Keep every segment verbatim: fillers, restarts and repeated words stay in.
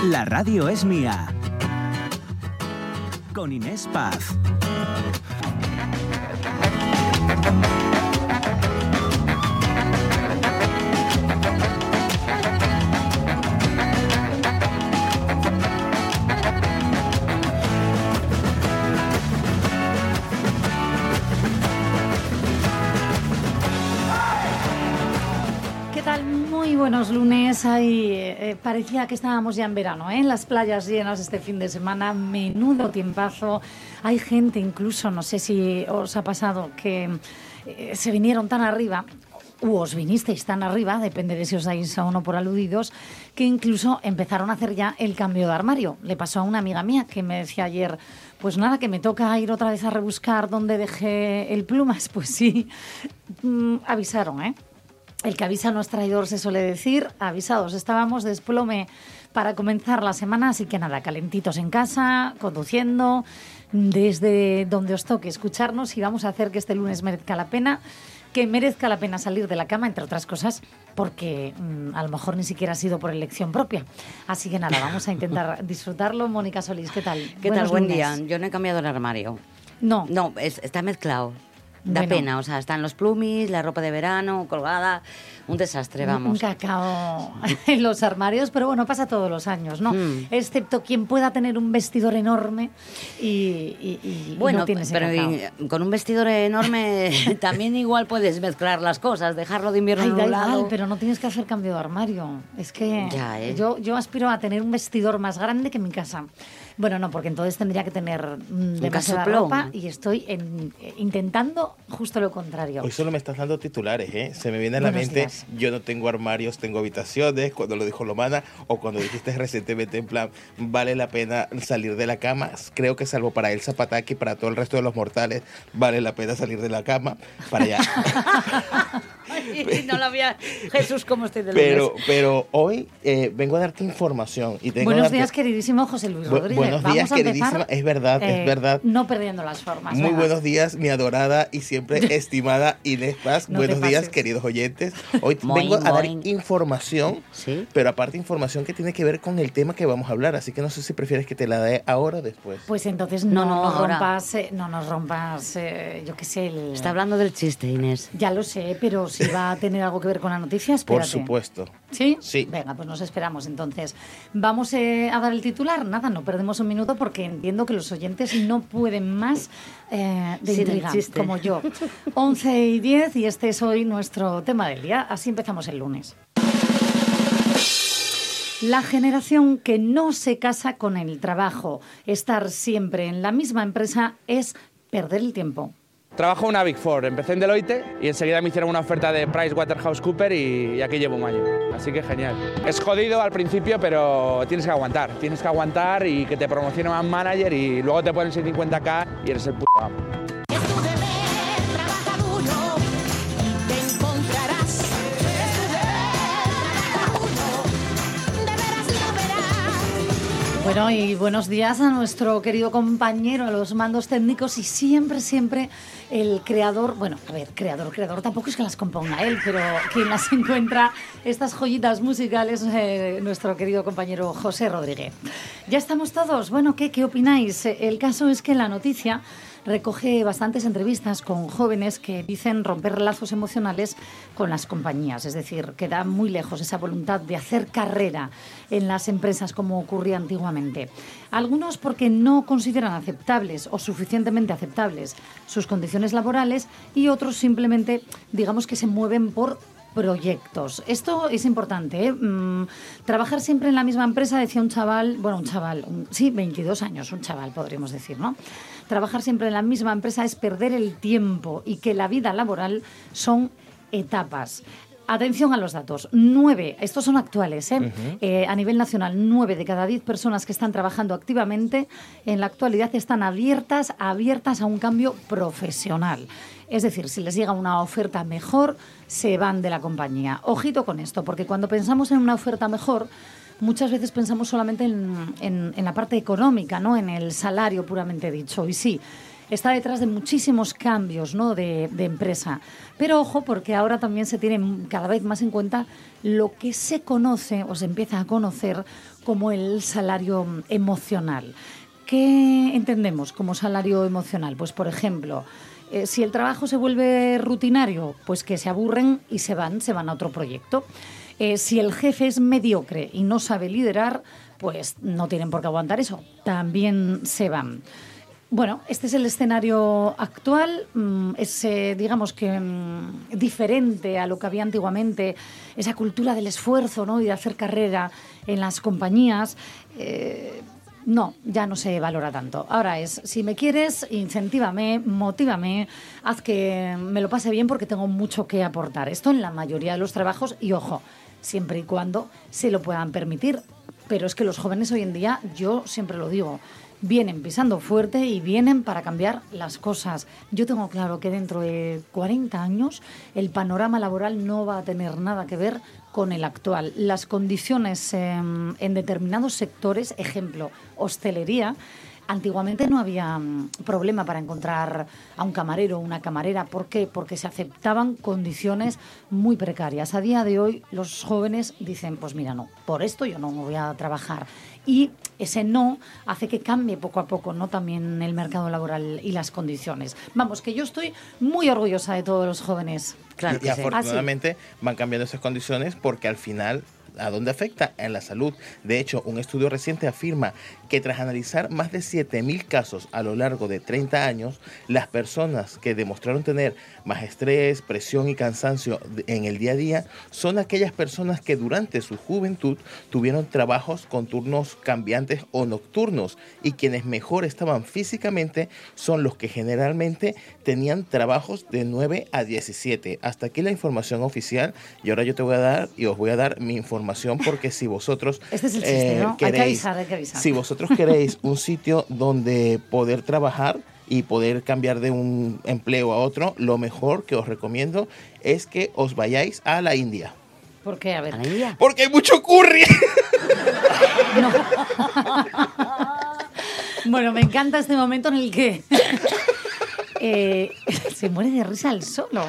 La radio es mía. Con Inés Paz. Muy buenos lunes. Ahí, eh, parecía que estábamos ya en verano, ¿eh? Las playas llenas este fin de semana, menudo tiempazo. Hay gente incluso, no sé si os ha pasado, que eh, se vinieron tan arriba, u os vinisteis tan arriba, depende de si os dais a uno por aludidos, que incluso empezaron a hacer ya el cambio de armario. Le pasó a una amiga mía que me decía ayer, pues nada, que me toca ir otra vez a rebuscar dónde dejé el plumas. Pues sí, mm, avisaron, ¿eh? El que avisa no es traidor, se suele decir. Avisados estábamos, desplome para comenzar la semana, así que nada, calentitos en casa, conduciendo, desde donde os toque escucharnos, y vamos a hacer que este lunes merezca la pena, que merezca la pena salir de la cama, entre otras cosas, porque mmm, a lo mejor ni siquiera ha sido por elección propia. Así que nada, vamos a intentar disfrutarlo. Mónica Solís, ¿qué tal? ¿Qué Buenos tal? Buen lunes. día. Yo no he cambiado el armario. No. No, es, está mezclado. Da Bueno. pena, o sea, están los plumis, la ropa de verano colgada, un desastre, vamos. Un cacao en los armarios, pero bueno, pasa todos los años, ¿no? Mm. Excepto quien pueda tener un vestidor enorme y, y, y Bueno, no tiene ese pero cacao. y, con un vestidor enorme también igual puedes mezclar las cosas, dejarlo de invierno Ay, en da un igual, lado. pero no tienes que hacer cambio de armario. Es que Ya, ¿eh? yo, yo aspiro a tener un vestidor más grande que mi casa. Bueno, no, porque entonces tendría que tener mm, demasiada casoplón. ropa y estoy en, eh, intentando justo lo contrario. Hoy solo me estás dando titulares, ¿eh? Se me viene a la Buenos mente, días. yo no tengo armarios, tengo habitaciones, cuando lo dijo Lomana, o cuando dijiste recientemente en plan, vale la pena salir de la cama. Creo que salvo para Elsa Pataki y para todo el resto de los mortales, vale la pena salir de la cama para allá. Ay, no lo había... Jesús, ¿cómo estoy de Pero, lunes? pero hoy eh, vengo a darte información. Y tengo Buenos a darte... días, queridísimo José Luis Bu- Rodríguez. buenos Vamos días, a empezar, queridísima. Es verdad, eh, es verdad. No perdiendo las formas. Muy venga. buenos días, mi adorada y siempre estimada Inés Paz. No te buenos días, pases. queridos oyentes. Hoy Moin, vengo a dar moin. información, Sí. pero aparte información que tiene que ver con el tema que vamos a hablar. Así que no sé si prefieres que te la dé ahora o después. Pues entonces no, No, no, nos ahora. rompas, eh, no nos rompas, eh, yo qué sé, el... Está hablando del chiste, Inés. Ya lo sé, pero si va a tener algo que ver con la noticia, espérate. Por supuesto. ¿Sí? Sí. Venga, pues nos esperamos entonces. Vamos eh, a dar el titular. Nada, no perdemos un minuto porque entiendo que los oyentes no pueden más eh, de Sin el intriga, chiste. como yo. once y diez y este es hoy nuestro tema del día. Así empezamos el lunes. La generación que no se casa con el trabajo. Estar siempre en la misma empresa es perder el tiempo. Trabajo en una Big Four, empecé en Deloitte y enseguida me hicieron una oferta de PricewaterhouseCoopers y, y aquí llevo un año, así que genial. Es jodido al principio, pero tienes que aguantar, tienes que aguantar y que te promocionen a manager y luego te ponen seiscientos cincuenta K y eres el puto amo. Es tu deber, trabaja duro y te encontrarás. Es tu deber, trabaja duro, de veras lo verás. Bueno, y buenos días a nuestro querido compañero, a los mandos técnicos y siempre, siempre el creador, bueno, a ver, creador, creador, tampoco es que las componga él, pero quien las encuentra, estas joyitas musicales, eh, nuestro querido compañero José Rodríguez. Ya estamos todos, bueno, ¿qué, qué opináis? El caso es que la noticia recoge bastantes entrevistas con jóvenes que dicen romper lazos emocionales con las compañías, es decir, queda muy lejos esa voluntad de hacer carrera en las empresas como ocurría antiguamente. Algunos porque no consideran aceptables o suficientemente aceptables sus condiciones laborales y otros simplemente, digamos que se mueven por proyectos. Esto es importante, ¿eh? Mm, trabajar siempre en la misma empresa, decía un chaval, bueno, un chaval, un, sí, veintidós años, un chaval podríamos decir, ¿no? Trabajar siempre en la misma empresa es perder el tiempo y que la vida laboral son etapas. Atención a los datos. Nueve, estos son actuales, ¿eh? Uh-huh. Eh, a nivel nacional, nueve de cada diez personas que están trabajando activamente en la actualidad están abiertas, abiertas a un cambio profesional. Es decir, si les llega una oferta mejor, se van de la compañía. Ojito con esto, porque cuando pensamos en una oferta mejor, muchas veces pensamos solamente en, en, en la parte económica, ¿no? En el salario puramente dicho. Y sí, está detrás de muchísimos cambios, ¿no? de, de empresa. Pero ojo, porque ahora también se tiene cada vez más en cuenta lo que se conoce o se empieza a conocer como el salario emocional. ¿Qué entendemos como salario emocional? Pues, por ejemplo, eh, si el trabajo se vuelve rutinario, pues que se aburren y se van, se van a otro proyecto. Eh, si el jefe es mediocre y no sabe liderar, pues no tienen por qué aguantar eso, también se van. Bueno, este es el escenario actual, mm, es, eh, digamos que mm, diferente a lo que había antiguamente, esa cultura del esfuerzo, ¿no? Y de hacer carrera en las compañías. Eh, no, ya no se valora tanto. Ahora es, si me quieres, incentívame, motívame, haz que me lo pase bien porque tengo mucho que aportar. Esto en la mayoría de los trabajos y, ojo, siempre y cuando se lo puedan permitir. Pero es que los jóvenes hoy en día, yo siempre lo digo, vienen pisando fuerte y vienen para cambiar las cosas. Yo tengo claro que dentro de cuarenta años el panorama laboral no va a tener nada que ver con el actual. Las condiciones eh, en determinados sectores, ejemplo, hostelería, antiguamente no había um, problema para encontrar a un camarero o una camarera. ¿Por qué? Porque se aceptaban condiciones muy precarias. A día de hoy los jóvenes dicen, pues mira, no, por esto yo no me voy a trabajar. Y ese no hace que cambie poco a poco, ¿no? También el mercado laboral y las condiciones. Vamos, que yo estoy muy orgullosa de todos los jóvenes. Claro y que sí. afortunadamente van cambiando esas condiciones porque al final, ¿a dónde afecta? En la salud. De hecho, un estudio reciente afirma que tras analizar más de siete mil casos a lo largo de treinta años, las personas que demostraron tener más estrés, presión y cansancio en el día a día son aquellas personas que durante su juventud tuvieron trabajos con turnos cambiantes o nocturnos, y quienes mejor estaban físicamente son los que generalmente tenían trabajos de nueve a diecisiete. Hasta aquí la información oficial, y ahora yo te voy a dar y os voy a dar mi información porque si vosotros Este es el chiste, ¿no? Hay que queréis, avisar, hay que avisar. si vosotros queréis un sitio donde poder trabajar y poder cambiar de un empleo a otro, lo mejor que os recomiendo es que os vayáis a la India. ¿Por qué? A ver. ¿A la India? Porque hay mucho curry. Bueno, me encanta este momento en el que eh, se muere de risa el solo.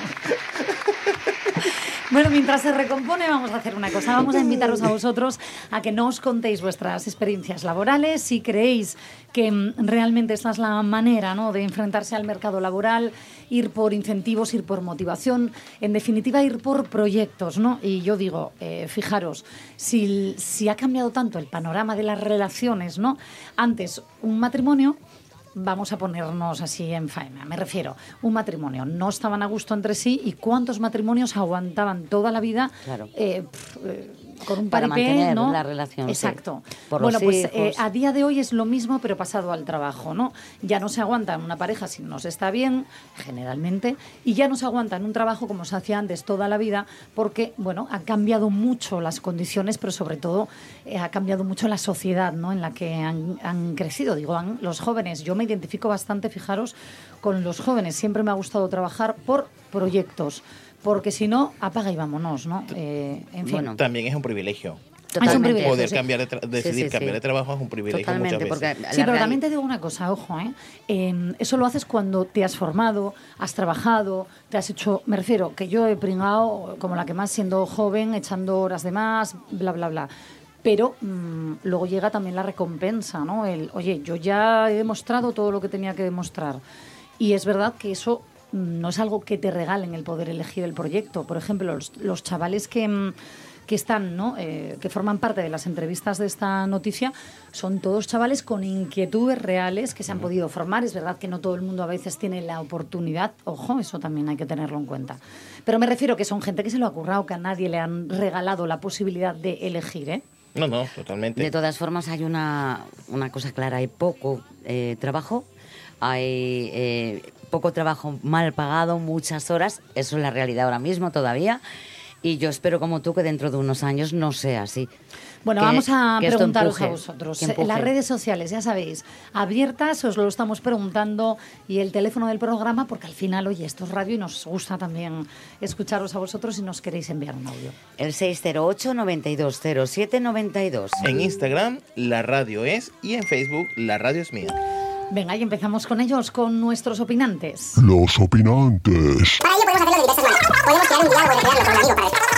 Bueno, mientras se recompone vamos a hacer una cosa. Vamos a invitaros a vosotros a que nos contéis vuestras experiencias laborales. Si creéis que mm, realmente esta es la manera, ¿no?, de enfrentarse al mercado laboral, ir por incentivos, ir por motivación, en definitiva ir por proyectos, ¿no? Y yo digo, eh, fijaros, si, si ha cambiado tanto el panorama de las relaciones, ¿no? Antes, un matrimonio... Vamos a ponernos así en faena, me refiero, un matrimonio, no estaban a gusto entre sí, y cuántos matrimonios aguantaban toda la vida Claro. eh, pf, eh, con un Para paripé, mantener ¿no? la relación, sí. Exacto. Por bueno, los pues hijos. eh, a día de hoy es lo mismo, pero pasado al trabajo, ¿no? Ya no se aguanta en una pareja si no se está bien, generalmente, y ya no se aguanta en un trabajo como se hacía antes toda la vida, porque, bueno, han cambiado mucho las condiciones, pero sobre todo eh, ha cambiado mucho la sociedad, ¿no?, en la que han, han crecido. Digo, han, los jóvenes, yo me identifico bastante, fijaros, con los jóvenes. Siempre me ha gustado trabajar por proyectos, porque si no, apaga y vámonos, ¿no? Eh, en fin. Bueno. También es un privilegio. Totalmente. privilegio, Poder sí. cambiar de tra- decidir Sí, sí, cambiar sí. de trabajo es un privilegio Totalmente, muchas porque veces. la Sí, pero real- también te digo una cosa, ojo, ¿eh? Eh, eso lo haces cuando te has formado, has trabajado, te has hecho... Me refiero, que yo he pringado como la que más siendo joven, echando horas de más, bla, bla, bla. Pero mmm, luego llega también la recompensa, ¿no? El, oye, yo ya he demostrado todo lo que tenía que demostrar. Y es verdad que eso mmm, no es algo que te regalen el poder elegir el proyecto. Por ejemplo, los, los chavales que... mmm, que están, ¿no?, eh, que forman parte de las entrevistas de esta noticia, son todos chavales con inquietudes reales que se han podido formar. Es verdad que no todo el mundo a veces tiene la oportunidad, ojo, eso también hay que tenerlo en cuenta. Pero me refiero que son gente que se lo ha currado, que a nadie le han regalado la posibilidad de elegir, ¿eh? No, no, totalmente. De todas formas, hay una, una cosa clara, hay poco eh, trabajo, hay eh, poco trabajo mal pagado, muchas horas, eso es la realidad ahora mismo todavía, y yo espero como tú que dentro de unos años no sea así. Bueno, Que- vamos a que esto preguntaros empuje, a vosotros. que empuje. Las redes sociales, ya sabéis, abiertas, os lo estamos preguntando, y el teléfono del programa, porque al final, oye, esto es radio y nos gusta también escucharos a vosotros si nos queréis enviar un audio. El seis cero ocho, noventa y dos cero siete, noventa y dos. En Instagram, la radio es, y en Facebook, la radio es mía. Venga, y empezamos con ellos, con nuestros opinantes. Los opinantes. Para ello podemos hacerlo de diversas maneras. Podemos crear un diálogo y recrearlo con un amigo para esto.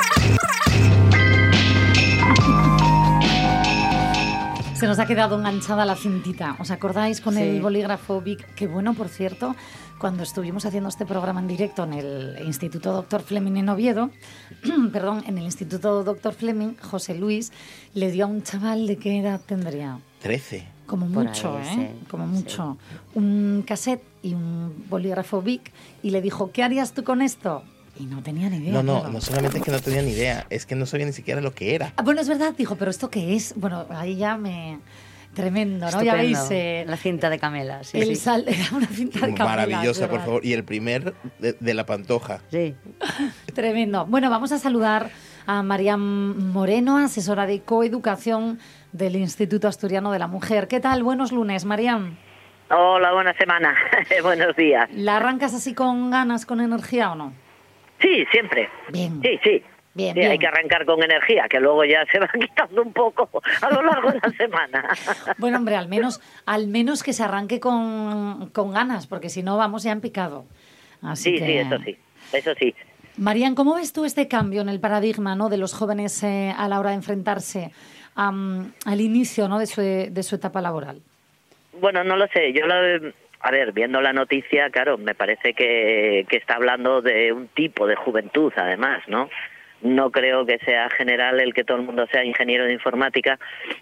Se nos ha quedado enganchada la cintita. ¿Os acordáis con Sí. el bolígrafo Bic? Qué bueno, por cierto, cuando estuvimos haciendo este programa en directo en el Instituto Doctor Fleming en Oviedo, perdón, en el Instituto Doctor Fleming, José Luis le dio a un chaval, ¿de qué edad tendría? trece. Como Por mucho, ahí, ¿eh? sí, Como sí. mucho. Un cassette y un bolígrafo Bic y le dijo, ¿qué harías tú con esto? Y no tenía ni idea. No, no, claro. no solamente es que no tenía ni idea, es que no sabía ni siquiera lo que era. Ah, bueno, es verdad, dijo, ¿pero esto qué es? Bueno, ahí ya me... Tremendo, ¿no? Ya Estupendo. veis... eh, La cinta de Camela, sí, el sí. sal... Era una cinta de Camela, Maravillosa, es por verdad. favor. Y el primer de, de la Pantoja. Sí. Tremendo. Bueno, vamos a saludar a Mariam Moreno, asesora de coeducación del Instituto Asturiano de la Mujer. ¿Qué tal? Buenos lunes, Mariam. Hola, buena semana. Buenos días. ¿La arrancas así con ganas, con energía o no? Sí, siempre. Bien. Sí, sí. Bien, Sí, bien. hay que arrancar con energía, que luego ya se va quitando un poco a lo largo de la semana. Bueno, hombre, al menos, al menos que se arranque con, con ganas, porque si no vamos ya en picado. Así Sí, que... sí, eso sí. Eso sí. Marian, ¿cómo ves tú este cambio en el paradigma, ¿no?, de los jóvenes eh, a la hora de enfrentarse am, al inicio, ¿no?, de su, de su etapa laboral? Bueno, no lo sé. Yo, lo, a ver, viendo la noticia, claro, me parece que, que está hablando de un tipo de juventud, además, ¿no? No creo que sea general el que todo el mundo sea ingeniero de informática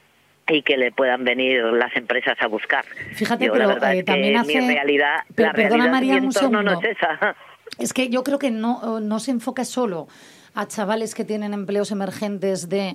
y que le puedan venir las empresas a buscar. Fíjate, Yo, pero la verdad eh, es que también hace... mi realidad, Pero, la perdona, realidad Marian, de mi un entorno no segundo. es esa. Es que yo creo que no, no se enfoca solo a chavales que tienen empleos emergentes de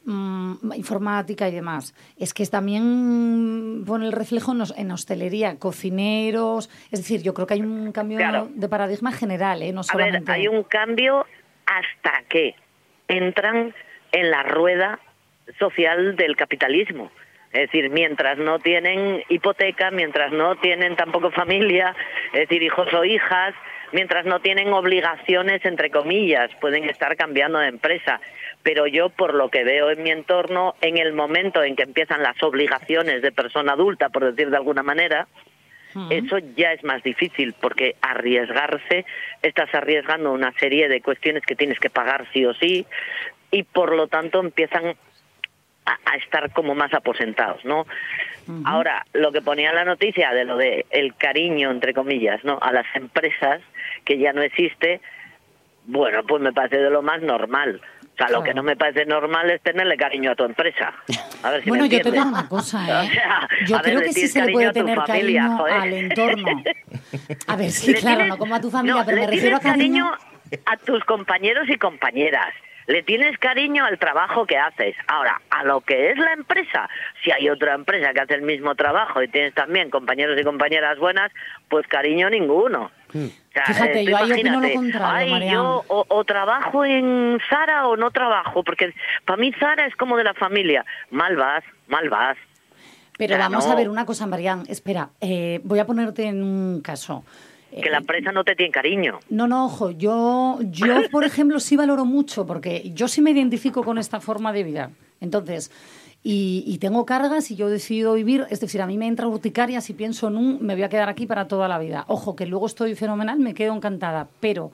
mm, informática y demás. Es que también pone el reflejo en, los- en hostelería, cocineros... Es decir, yo creo que hay un cambio Claro. de paradigma general, ¿eh? No A ver, solamente... hay un cambio hasta que entran en la rueda social del capitalismo. Es decir, mientras no tienen hipoteca, mientras no tienen tampoco familia, es decir, hijos o hijas, mientras no tienen obligaciones, entre comillas, pueden estar cambiando de empresa. Pero yo, por lo que veo en mi entorno, en el momento en que empiezan las obligaciones de persona adulta, por decir de alguna manera, eso ya es más difícil, porque arriesgarse, estás arriesgando una serie de cuestiones que tienes que pagar sí o sí, y por lo tanto empiezan a, a estar como más aposentados, ¿no? Ahora, lo que ponía en la noticia de lo de el cariño, entre comillas, ¿no?, a las empresas, que ya no existe, bueno, pues me parece de lo más normal. O sea, Claro. lo que no me parece normal es tenerle cariño a tu empresa. A ver si Bueno, me yo te entiendes. digo una cosa, ¿eh? O sea, Yo a ver, creo le que sí tienes se le cariño puede a tu tener familia, cariño joder. al entorno. A ver, sí, Le claro, tienes- no como a tu familia, no, pero le me refiero a tienes cariño... a tus compañeros y compañeras. Le tienes cariño al trabajo que haces. Ahora, a lo que es la empresa, si hay otra empresa que hace el mismo trabajo y tienes también compañeros y compañeras buenas, pues cariño ninguno. O sea, Fíjate, eh, tú yo ahí opino lo imagínate, contrario, ay, Mariam. yo o, o trabajo en Zara o no trabajo, porque para mí Zara es como de la familia. Mal vas, mal vas. Pero Ya, vamos no. a ver una cosa, Marian. Espera, eh, voy a ponerte en un caso. Que la empresa no te tiene cariño. No, no, ojo, yo, yo, por ejemplo, sí valoro mucho, porque yo sí me identifico con esta forma de vida. Entonces, y, y tengo cargas y yo decido vivir, es decir, a mí me entra urticaria si pienso en un, me voy a quedar aquí para toda la vida. Ojo, que luego estoy fenomenal, me quedo encantada, pero...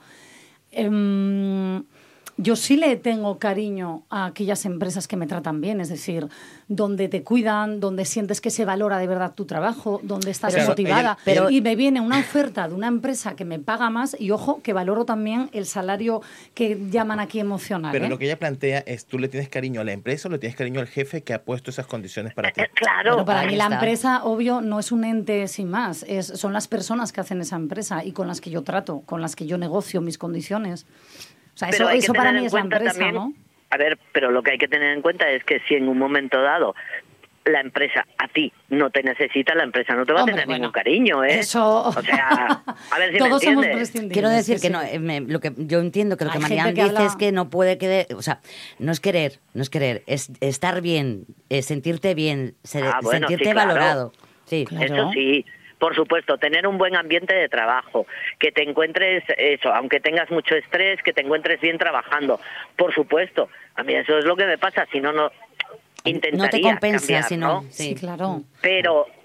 em, yo sí le tengo cariño a aquellas empresas que me tratan bien, es decir, donde te cuidan, donde sientes que se valora de verdad tu trabajo, donde estás Pero, motivada. ella- Pero- y me viene una oferta de una empresa que me paga más y, ojo, que valoro también el salario que llaman aquí emocional. Pero ¿eh? lo que ella plantea es, ¿tú le tienes cariño a la empresa o le tienes cariño al jefe que ha puesto esas condiciones para ti? Eh, Claro. Bueno, para ahí mí la está. empresa, obvio, no es un ente sin más. Es, son las personas que hacen esa empresa y con las que yo trato, con las que yo negocio mis condiciones. O sea, Pero eso, hay que eso para tener mí en es la cuenta empresa, también- ¿no? A ver, pero lo que hay que tener en cuenta es que si en un momento dado la empresa a ti no te necesita, la empresa no te va Hombre, a tener bueno, ningún cariño, ¿eh? Eso... O sea, a ver si Todos me somos entiendes. prescindibles. Quiero decir sí, que sí. no, eh, me- lo que yo entiendo que lo Hay que gente Marian que dice habla- es que no puede querer, o sea, no es querer, no es querer, es estar bien, es sentirte bien, se- Ah, bueno, sentirte sí, claro. valorado. Sí. Claro. Eso sí, por supuesto, tener un buen ambiente de trabajo, que te encuentres, eso, aunque tengas mucho estrés, que te encuentres bien trabajando, por supuesto. A mí eso es lo que me pasa, si no, no intentaría No te compensa, cambiar, si no. Sí, Sí. claro. Pero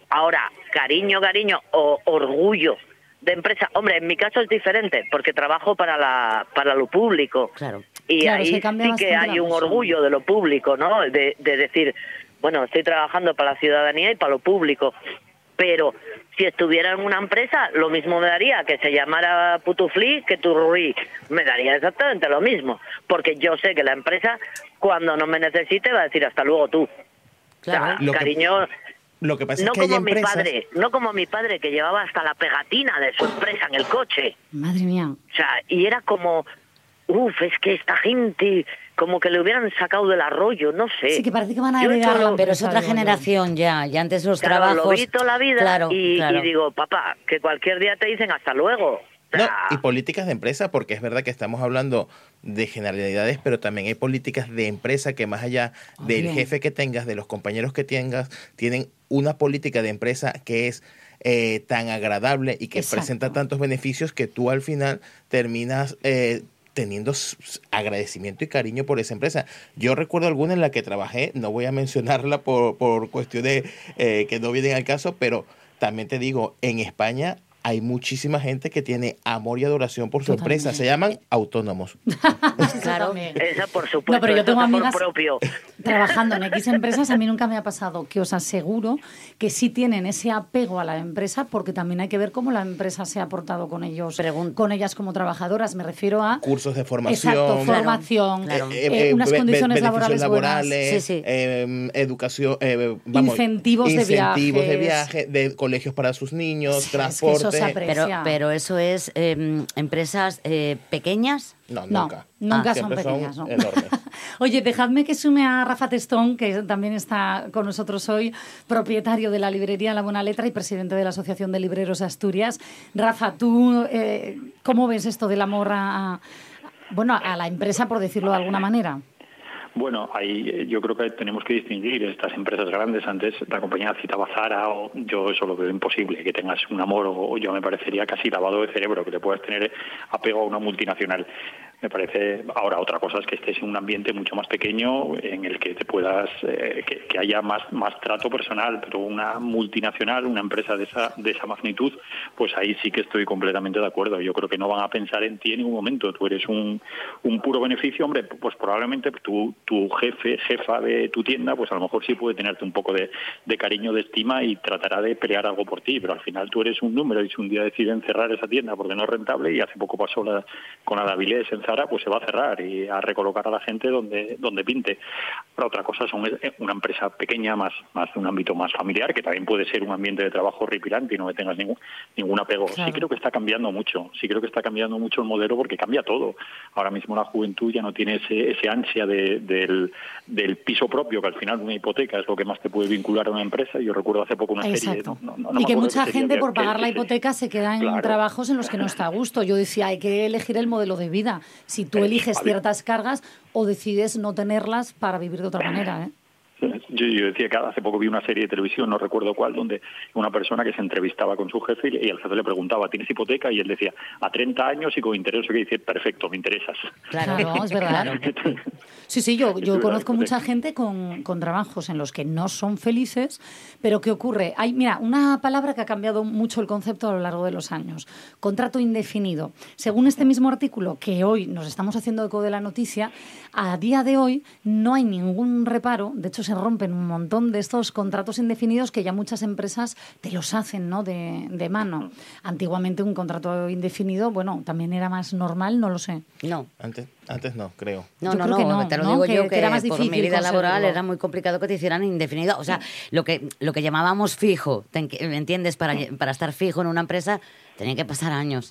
Ahora, cariño, cariño o orgullo de empresa. Hombre, en mi caso es diferente, porque trabajo para la para lo público. Claro. Y Claro, ahí se cambia sí que bastante hay la un cosa. orgullo de lo público, ¿no? De, de decir, bueno, estoy trabajando para la ciudadanía y para lo público. Pero si estuviera en una empresa, lo mismo me daría que se llamara Putuflí que Turruí. Me daría exactamente lo mismo. Porque yo sé que la empresa, cuando no me necesite, va a decir hasta luego tú. Claro. O sea, Lo que- cariño, Lo que pasa no es que hay como mi empresas... padre, no como mi padre que llevaba hasta la pegatina de su empresa en el coche. Madre mía. O sea, y era como, uff, es que esta gente, como que le hubieran sacado del arroyo, no sé. Sí, que parece que van a Yo he heredar hecho la lo- Pero es otra empresa, digo yo. generación ya, ya antes los Claro, trabajos... lo vi toda la vida Claro, y, claro. y digo, papá, que cualquier día te dicen hasta luego. O No, sea, y políticas de empresa, porque es verdad que estamos hablando de generalidades, pero también hay políticas de empresa que más allá del Bien. jefe que tengas, de los compañeros que tengas, tienen una política de empresa que es eh, tan agradable y que Exacto. presenta tantos beneficios que tú al final terminas eh, teniendo s- s- agradecimiento y cariño por esa empresa. Yo recuerdo alguna en la que trabajé, no voy a mencionarla por, por cuestiones eh, que no vienen al caso, pero también te digo, en España hay muchísima gente que tiene amor y adoración por su Totalmente. empresa. Se llaman autónomos. Claro. esa por supuesto, No, pero yo eso tengo es amor amigas propio. trabajando en X empresas, a mí nunca me ha pasado, que os aseguro que sí tienen ese apego a la empresa, porque también hay que ver cómo la empresa se ha portado con ellos, Pregun- con ellas como trabajadoras. Me refiero a Cursos de formación. exacto, Claro, formación, claro. eh, eh, unas be- condiciones beneficios laborales, laborales, Sí, sí. eh, educación, eh, vamos, Incentivos de incentivos de viajes. viaje, de colegios para sus niños, Sí, es que transporte. eso se aprecia. Pero, pero eso es eh, empresas eh, pequeñas. No, No, nunca. nunca Ah, son siempre pequeñas, ¿no? enormes. Oye, dejadme que sume a Rafa Testón, que también está con nosotros hoy, propietario de la librería La Buena Letra y presidente de la Asociación de Libreros de Asturias. Rafa, ¿tú eh, cómo ves esto del amor a, a- bueno, a la empresa, por decirlo de alguna manera? Bueno, ahí eh, yo creo que tenemos que distinguir estas empresas grandes. Antes la compañía citaba Zara, o yo eso lo veo imposible, que tengas un amor, o yo me parecería casi lavado de cerebro, que te puedas tener apego a una multinacional. Me parece, ahora otra cosa es que estés en un ambiente mucho más pequeño en el que te puedas, eh, que, que haya más, más trato personal, pero una multinacional, una empresa de esa, de esa magnitud, pues ahí sí que estoy completamente de acuerdo. Yo creo que no van a pensar en ti en ningún momento. Tú eres un, un puro beneficio, hombre, pues probablemente tu, tu jefe, jefa de tu tienda, pues a lo mejor sí puede tenerte un poco de, de cariño, de estima y tratará de pelear algo por ti, pero al final tú eres un número y si un día deciden cerrar esa tienda porque no es rentable, y hace poco pasó la, con Adavilés en Zara, pues se va a cerrar y a recolocar a la gente donde donde pinte. Pero otra cosa son una empresa pequeña, más más de un ámbito más familiar, que también puede ser un ambiente de trabajo horripilante y no me tengas ningún ningún apego. Claro. Sí creo que está cambiando mucho, sí creo que está cambiando mucho el modelo porque cambia todo. Ahora mismo la juventud ya no tiene ese, ese ansia de, del, del piso propio, que al final una hipoteca es lo que más te puede vincular a una empresa. Yo recuerdo hace poco una serie... Exacto. No, no, no y me que acuerdo mucha qué serie gente había, por que- pagar la que se- hipoteca se queda en Claro. trabajos en los que no está a gusto. Yo decía, hay que elegir el modelo de vida. Si tú eliges a ver. ciertas cargas o decides no tenerlas para vivir de otra manera, ¿eh? Yo, yo decía que hace poco vi una serie de televisión, no recuerdo cuál, donde una persona que se entrevistaba con su jefe y el jefe le preguntaba, ¿tienes hipoteca? Y él decía, a treinta años y con interés, que dice, perfecto, me interesas. Claro, Claro, es verdad. Claro. Sí, sí, yo, Es yo verdad, conozco hipoteca. mucha gente con, con trabajos en los que no son felices, pero ¿qué ocurre? Hay, mira, una palabra que ha cambiado mucho el concepto a lo largo de los años, contrato indefinido. Según este mismo artículo, que hoy nos estamos haciendo eco de la noticia, a día de hoy no hay ningún reparo, de hecho se rompen un montón de estos contratos indefinidos que ya muchas empresas te los hacen, ¿no?, de, de mano. Antiguamente un contrato indefinido, bueno, también era más normal, no lo sé. No. Antes, antes no, creo. No, Yo no, creo que no, no, te lo ¿no? digo Que- yo que que, era más por mi difícil vida laboral conseguirlo. era muy complicado que te hicieran indefinido. O sea, lo que lo que llamábamos fijo, te en- ¿entiendes? Para, para estar fijo en una empresa tenían que pasar años.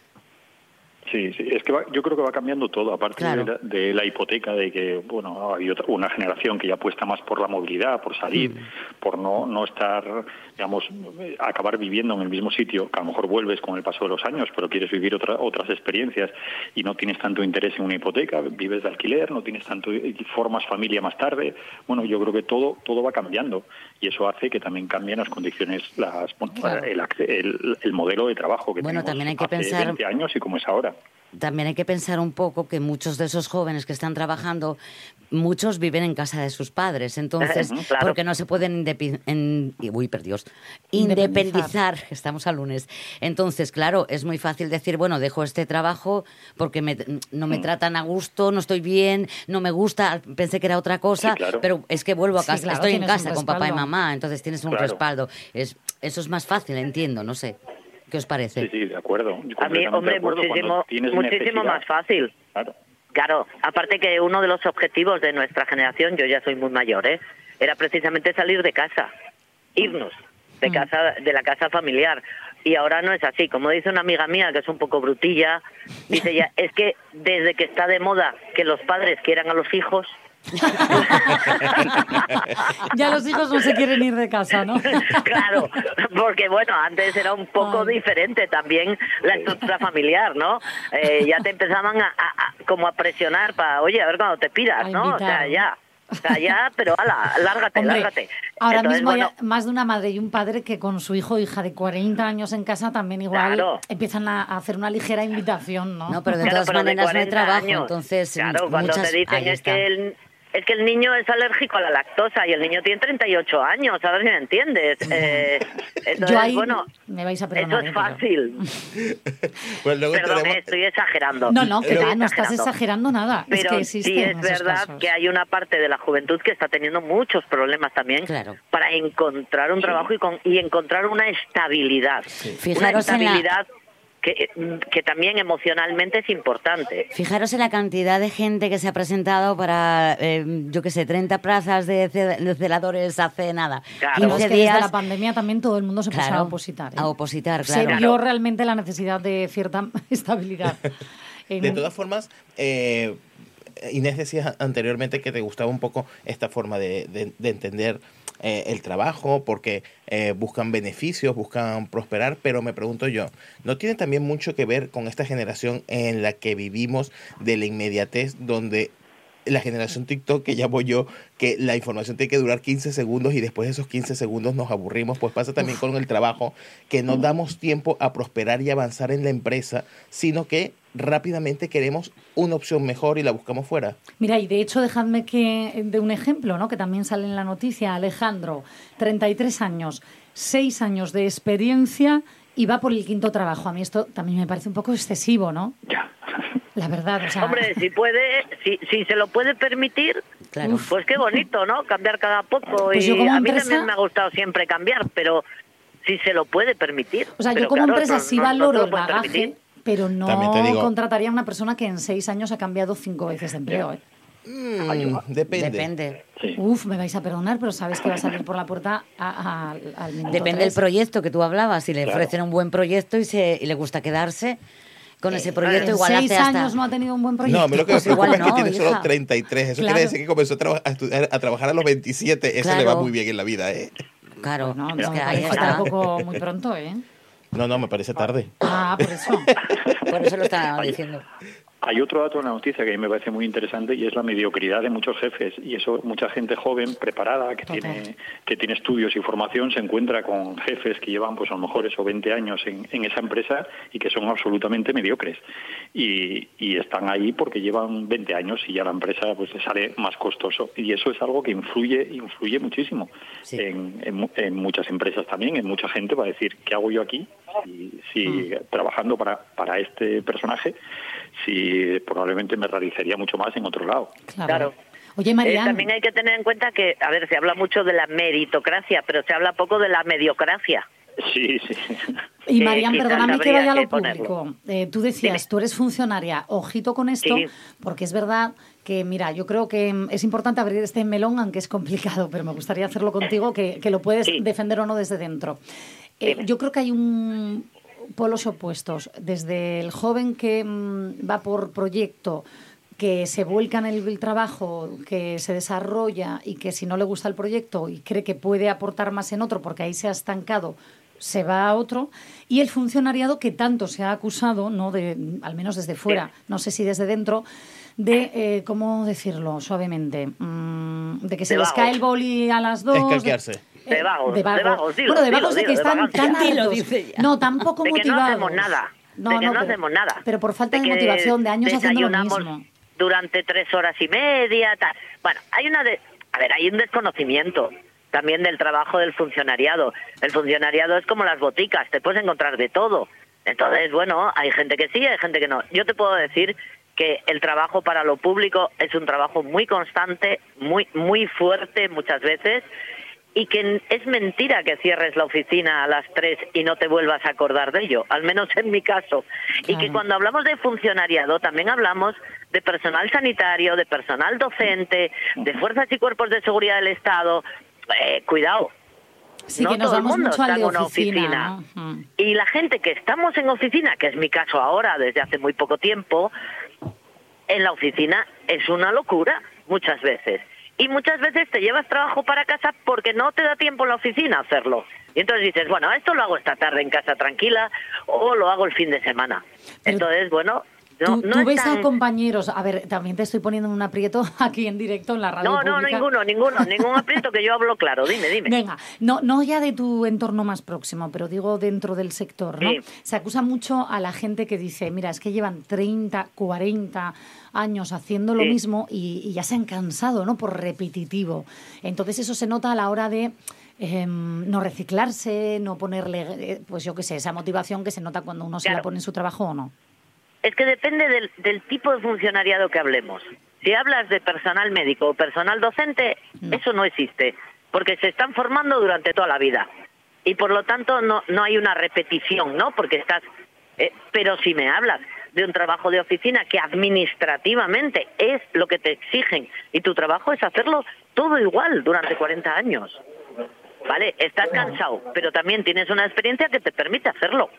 Sí, sí, es que va- yo creo que va cambiando todo, aparte Claro. de, la, de la hipoteca, de que, bueno, hay otra, una generación que ya apuesta más por la movilidad, por salir, por no, no estar, digamos, eh, acabar viviendo en el mismo sitio, que a lo mejor vuelves con el paso de los años, pero quieres vivir otra, otras experiencias y no tienes tanto interés en una hipoteca, vives de alquiler, no tienes tanto, y formas familia más tarde. Bueno, yo creo que todo, todo va cambiando y eso hace que también cambien las condiciones, las, bueno, Claro. el, acce- el, el modelo de trabajo que Bueno, tenemos también hay que hace pensar- veinte años y como es ahora. también hay que pensar un poco que muchos de esos jóvenes que están trabajando, muchos viven en casa de sus padres, entonces, Claro. porque no se pueden indepi- en- uy, per Dios, Independizar. independizar, estamos a lunes. Entonces, claro, es muy fácil decir, bueno, dejo este trabajo porque me- no me tratan a gusto, no estoy bien, no me gusta, pensé que era otra cosa, Sí, claro. pero es que vuelvo a Sí, casa, claro, estoy en tienes un casa con papá y respaldo. mamá, entonces tienes un Claro. respaldo. Es, eso es más fácil, entiendo, no sé. ¿Qué os parece? Sí, sí, de acuerdo. A mí, completamente hombre, de acuerdo. muchísimo, Cuando tienes muchísimo necesidad, más fácil. Claro. Claro, aparte que uno de los objetivos de nuestra generación, yo ya soy muy mayor, ¿eh? Era precisamente salir de casa, irnos de casa, de la casa familiar. Y ahora no es así. Como dice una amiga mía, que es un poco brutilla, dice ella, es que desde que está de moda que los padres quieran a los hijos... Ya los hijos no se quieren ir de casa, ¿no? Claro, porque bueno, antes era un poco Ay. diferente también la estructura familiar, ¿no? Eh, ya te empezaban a, a- a- como a presionar para, oye, a ver cuando te piras, A ¿no? O sea, invitar. ya, o sea, ya, pero ala, lárgate, Hombre, lárgate. ahora Entonces, mismo bueno, hay más de una madre y un padre que con su hijo o hija de cuarenta años en casa también igual Claro. empiezan a a hacer una ligera invitación, ¿no? No, pero de claro, todas pero de maneras no hay cuarenta trabajo, años. entonces Claro, cuando muchas... te dicen ahí es está. que el... Es que el niño es alérgico a la lactosa y el niño tiene treinta y ocho años, a ver si me entiendes. Eh, entonces, Yo ahí bueno, me vais a eso perdonar. es ¿eh? Pero- fácil. Pues luego Perdón, tenemos- estoy exagerando. No, no, que Estoy va, no estás exagerando. exagerando nada. Pero es que existen sí es esos verdad casos. que hay una parte de la juventud que está teniendo muchos problemas también Claro. para encontrar un trabajo y, con, y encontrar una estabilidad. Una Fijaros en la- estabilidad que, que también emocionalmente es importante. Fijaros en la cantidad de gente que se ha presentado para, eh, yo qué sé, treinta plazas de, ce- de celadores hace nada. Claro. Pero es quince que desde días. la pandemia también todo el mundo se puso Claro, a opositar. ¿eh? a opositar, Se claro. vio realmente la necesidad de cierta estabilidad. En De un- todas formas, eh, Inés decías anteriormente que te gustaba un poco esta forma de, de- de entender eh, el trabajo, porque eh, buscan beneficios, buscan prosperar, pero me pregunto yo, ¿no tiene también mucho que ver con esta generación en la que vivimos de la inmediatez, donde la generación TikTok, que llamo yo, que la información tiene que durar quince segundos y después de esos quince segundos nos aburrimos? Pues pasa también con el trabajo, que no damos tiempo a prosperar y avanzar en la empresa, sino que rápidamente queremos una opción mejor y la buscamos fuera. Mira, y de hecho, dejadme que de un ejemplo, ¿no? Que también sale en la noticia. Alejandro, treinta y tres años, seis años de experiencia y va por el quinto trabajo. A mí esto también me parece un poco excesivo, ¿no? Ya. La verdad, o sea... Hombre, si puede, si, si se lo puede permitir, Claro. pues qué bonito, ¿no? Cambiar cada poco. Pues y yo como a mí empresa- también me ha gustado siempre cambiar, pero si se lo puede permitir. O sea, Pero yo como claro, empresa no- sí no- no valoro te lo el puedes bagaje, permitir. pero También te no digo- contrataría a una persona que en seis años ha cambiado cinco veces de empleo. ¿eh? Mm, depende. Depende. Sí. Uf, me vais a perdonar, pero sabes que va a salir por la puerta a- a- al- al minuto Depende del tres. proyecto que tú hablabas. Si le Claro. ofrecen un buen proyecto y, se, y le gusta quedarse con ese proyecto, En igual seis hace hasta... años no ha tenido un buen proyecto. No, a mí lo que me Pues preocupa igual es que no, tiene solo hija. treinta y tres. Eso Claro. quiere decir que comenzó a, traba- a estudiar- a trabajar a los veintisiete. Eso le va Claro. muy bien en la vida, ¿eh? Claro, No, es no, que me ahí parece está. un poco muy pronto, ¿eh? No, no, me parece tarde. Ah, por eso. Por eso lo estaba diciendo. Hay otro dato en la noticia que a mí me parece muy interesante y es la mediocridad de muchos jefes. Y eso, mucha gente joven, preparada, que Total. tiene que tiene estudios y formación, se encuentra con jefes que llevan, pues a lo mejor, eso, veinte años en, en esa empresa y que son absolutamente mediocres. Y, y están ahí porque llevan veinte años y ya la empresa pues les sale más costoso. Y eso es algo que influye influye muchísimo Sí. en, en mu- en muchas empresas también, en mucha gente va a decir, ¿qué hago yo aquí? Si, si trabajando para, para este personaje, si probablemente me realizaría mucho más en otro lado. Claro. Claro. Oye, Eh, Marian, también hay que tener en cuenta que, a ver, se habla mucho de la meritocracia, pero se habla poco de la mediocracia. Sí, sí. y que Marian, quizás perdóname que habría vaya a que lo ponerlo. público. Eh, tú decías, Dime. tú eres funcionaria. Ojito con esto, Sí. porque es verdad que, mira, yo creo que mm, es importante abrir este melón, aunque es complicado, pero me gustaría hacerlo contigo, que, que lo puedes Sí. defender o no desde dentro. Eh, Dime. yo creo que hay un polos opuestos. Desde el joven que mm, va por proyecto, que se vuelca en el, el trabajo, que se desarrolla y que si no le gusta el proyecto y cree que puede aportar más en otro porque ahí se ha estancado, se va a otro, y el funcionariado que tanto se ha acusado, no de, al menos desde fuera, no sé si desde dentro, de, eh, ¿cómo decirlo suavemente? Mm, de que se De les vagos. cae el boli a las dos. Escaquearse. eh, De vagos, de de vagos. vagos, dilo, bueno, de dilo, vagos de dilo, que de están vagancia. tan Dilo, hartos. dice ella. No, tampoco De que no motivados. hacemos nada. No, de que no, no, pero- hacemos nada. pero por falta de que motivación, de años haciendo lo desayunamos mismo. durante tres horas y media, tal. Bueno, hay una de, a ver, hay un desconocimiento también del trabajo del funcionariado. El funcionariado es como las boticas, te puedes encontrar de todo. Entonces, bueno, hay gente que sí, hay gente que no. Yo te puedo decir que el trabajo para lo público es un trabajo muy constante, muy muy fuerte muchas veces, y que es mentira que cierres la oficina a las tres y no te vuelvas a acordar de ello, al menos en mi caso. Y que Claro. cuando hablamos de funcionariado también hablamos de personal sanitario, de personal docente, de fuerzas y cuerpos de seguridad del Estado. Eh, cuidado. Sí, No que nos todo el vamos mundo mucho está al de en una oficina. oficina. ¿no? Mm. Y la gente que estamos en oficina, que es mi caso ahora desde hace muy poco tiempo, en la oficina es una locura muchas veces. Y muchas veces te llevas trabajo para casa porque no te da tiempo en la oficina hacerlo. Y entonces dices, bueno, esto lo hago esta tarde en casa tranquila o lo hago el fin de semana. Pero Entonces, bueno, no, ¿Tú, no tú es ves tan... a compañeros? A ver, también te estoy poniendo en un aprieto aquí en directo en la radio No, no, pública. ninguno, ninguno, ningún aprieto, que yo hablo claro. Dime, dime. Venga, no, no ya de tu entorno más próximo, pero digo dentro del sector, ¿no? Sí. Se acusa mucho a la gente que dice, mira, es que llevan treinta, cuarenta años haciendo lo Sí. mismo y, y ya se han cansado, ¿no? Por repetitivo. Entonces eso se nota a la hora de eh, no reciclarse, no ponerle, eh, pues yo qué sé, esa motivación que se nota cuando uno se la Claro. pone en su trabajo o no. Es que depende del, del tipo de funcionariado que hablemos. Si hablas de personal médico o personal docente, No. eso no existe, porque se están formando durante toda la vida. Y por lo tanto no, no hay una repetición, ¿no? Porque estás... eh, pero si me hablas de un trabajo de oficina que administrativamente es lo que te exigen y tu trabajo es hacerlo todo igual durante cuarenta años. ¿Vale? Estás cansado, pero también tienes una experiencia que te permite hacerlo.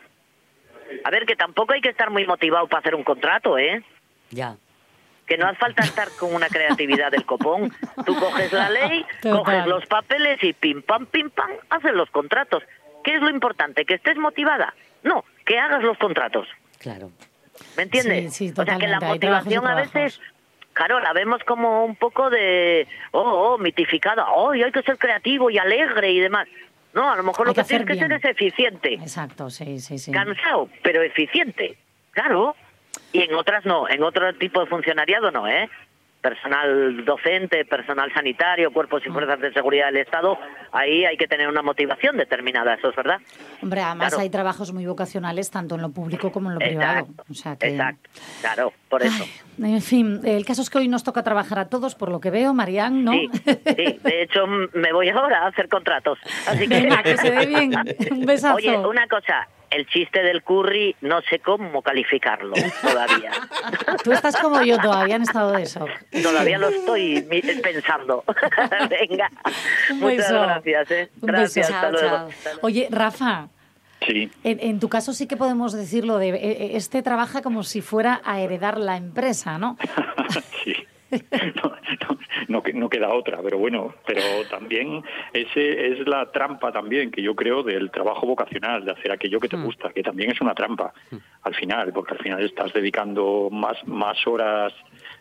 A ver, que tampoco hay que estar muy motivado para hacer un contrato, ¿eh? Ya. Que no hace falta estar con una creatividad del copón. Tú coges la ley, Total. coges los papeles y pim pam, pim pam, haces los contratos. ¿Qué es lo importante? ¿Que estés motivada? No, que hagas los contratos. Claro. ¿Me entiendes? Sí, sí, o sea, que la totalmente. Hay trabajos y motivación a trabajos. veces, claro, la vemos como un poco de, oh, oh, mitificada. Oh, hay que ser creativo y alegre y demás. No, a lo mejor Hay lo que que tienes hacer que ser bien. es eficiente. Exacto, sí, sí, sí. Cansado, pero eficiente. Claro. Y en otras no, en otro tipo de funcionariado no, ¿eh? Personal docente, personal sanitario, cuerpos y fuerzas de seguridad del Estado, ahí hay que tener una motivación determinada, eso es verdad. Hombre, además Claro. hay trabajos muy vocacionales tanto en lo público como en lo privado. Exacto, O sea que... exacto, claro, por eso. Ay, en fin, el caso es que hoy nos toca trabajar a todos, por lo que veo, Marián, ¿no? Sí, sí, de hecho m- me voy ahora a hacer contratos. Así que... Venga, que se dé bien. Un besazo. Oye, una cosa, el chiste del curry no sé cómo calificarlo todavía. Tú estás como yo todavía en estado de shock. Todavía lo estoy mi- pensando. Venga, Un muchas beso. gracias. ¿eh? Un Gracias, beso. hasta Chao, luego. chao. Hasta luego. Oye, Rafa, Sí, en, en tu caso sí que podemos decirlo de eh, eh, este trabaja como si fuera a heredar la empresa, ¿no? sí. No, no, no, que- no queda otra, pero bueno, pero también ese es la trampa también que yo creo del trabajo vocacional, de hacer aquello que te gusta, que también es una trampa al final, porque al final estás dedicando más, más horas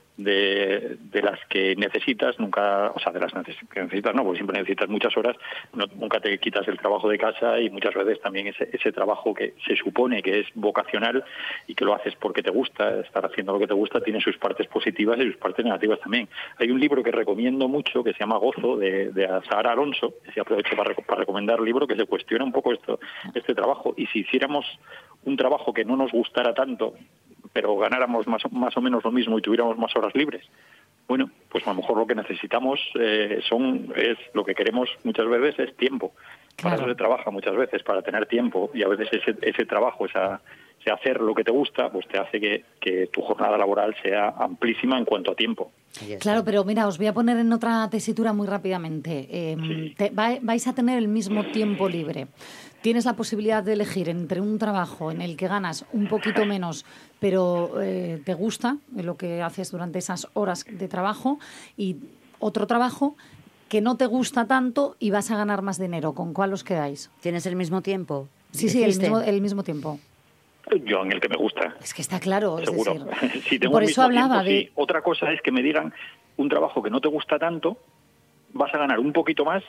de, de las que necesitas, nunca, o sea, de las neces- que necesitas, no, porque siempre necesitas muchas horas, no- nunca te quitas el trabajo de casa y muchas veces también ese, ese trabajo que se supone que es vocacional y que lo haces porque te gusta, estar haciendo lo que te gusta, tiene sus partes positivas y sus partes negativas también. Hay un libro que recomiendo mucho que se llama Gozo, de, de Sahara Alonso, que se aprovecho para, reco- para recomendar el libro, que se cuestiona un poco esto, este trabajo, y si hiciéramos un trabajo que no nos gustara tanto, pero ganáramos más, o- más o menos lo mismo y tuviéramos más horas libres, bueno, pues a lo mejor lo que necesitamos eh, son es lo que queremos muchas veces es tiempo. Para Claro. eso se trabaja muchas veces, para tener tiempo, y a veces ese, ese trabajo, esa, ese hacer lo que te gusta, pues te hace que, que tu jornada laboral sea amplísima en cuanto a tiempo. Ahí está. Claro, pero mira, os voy a poner en otra tesitura muy rápidamente. Eh, Sí. te- vai- vais a tener el mismo tiempo libre. Tienes la posibilidad de elegir entre un trabajo en el que ganas un poquito menos, pero eh, te gusta lo que haces durante esas horas de trabajo, y otro trabajo que no te gusta tanto y vas a ganar más dinero. ¿Con cuál os quedáis? ¿Tienes el mismo tiempo? Sí, sí, el ¿Dijiste? mismo, el mismo tiempo. Yo en el que me gusta. Es que está claro, es Seguro. decir, Si tengo por el eso mismo hablaba tiempo, de... sí. Otra cosa es que me digan un trabajo que no te gusta tanto, vas a ganar un poquito más,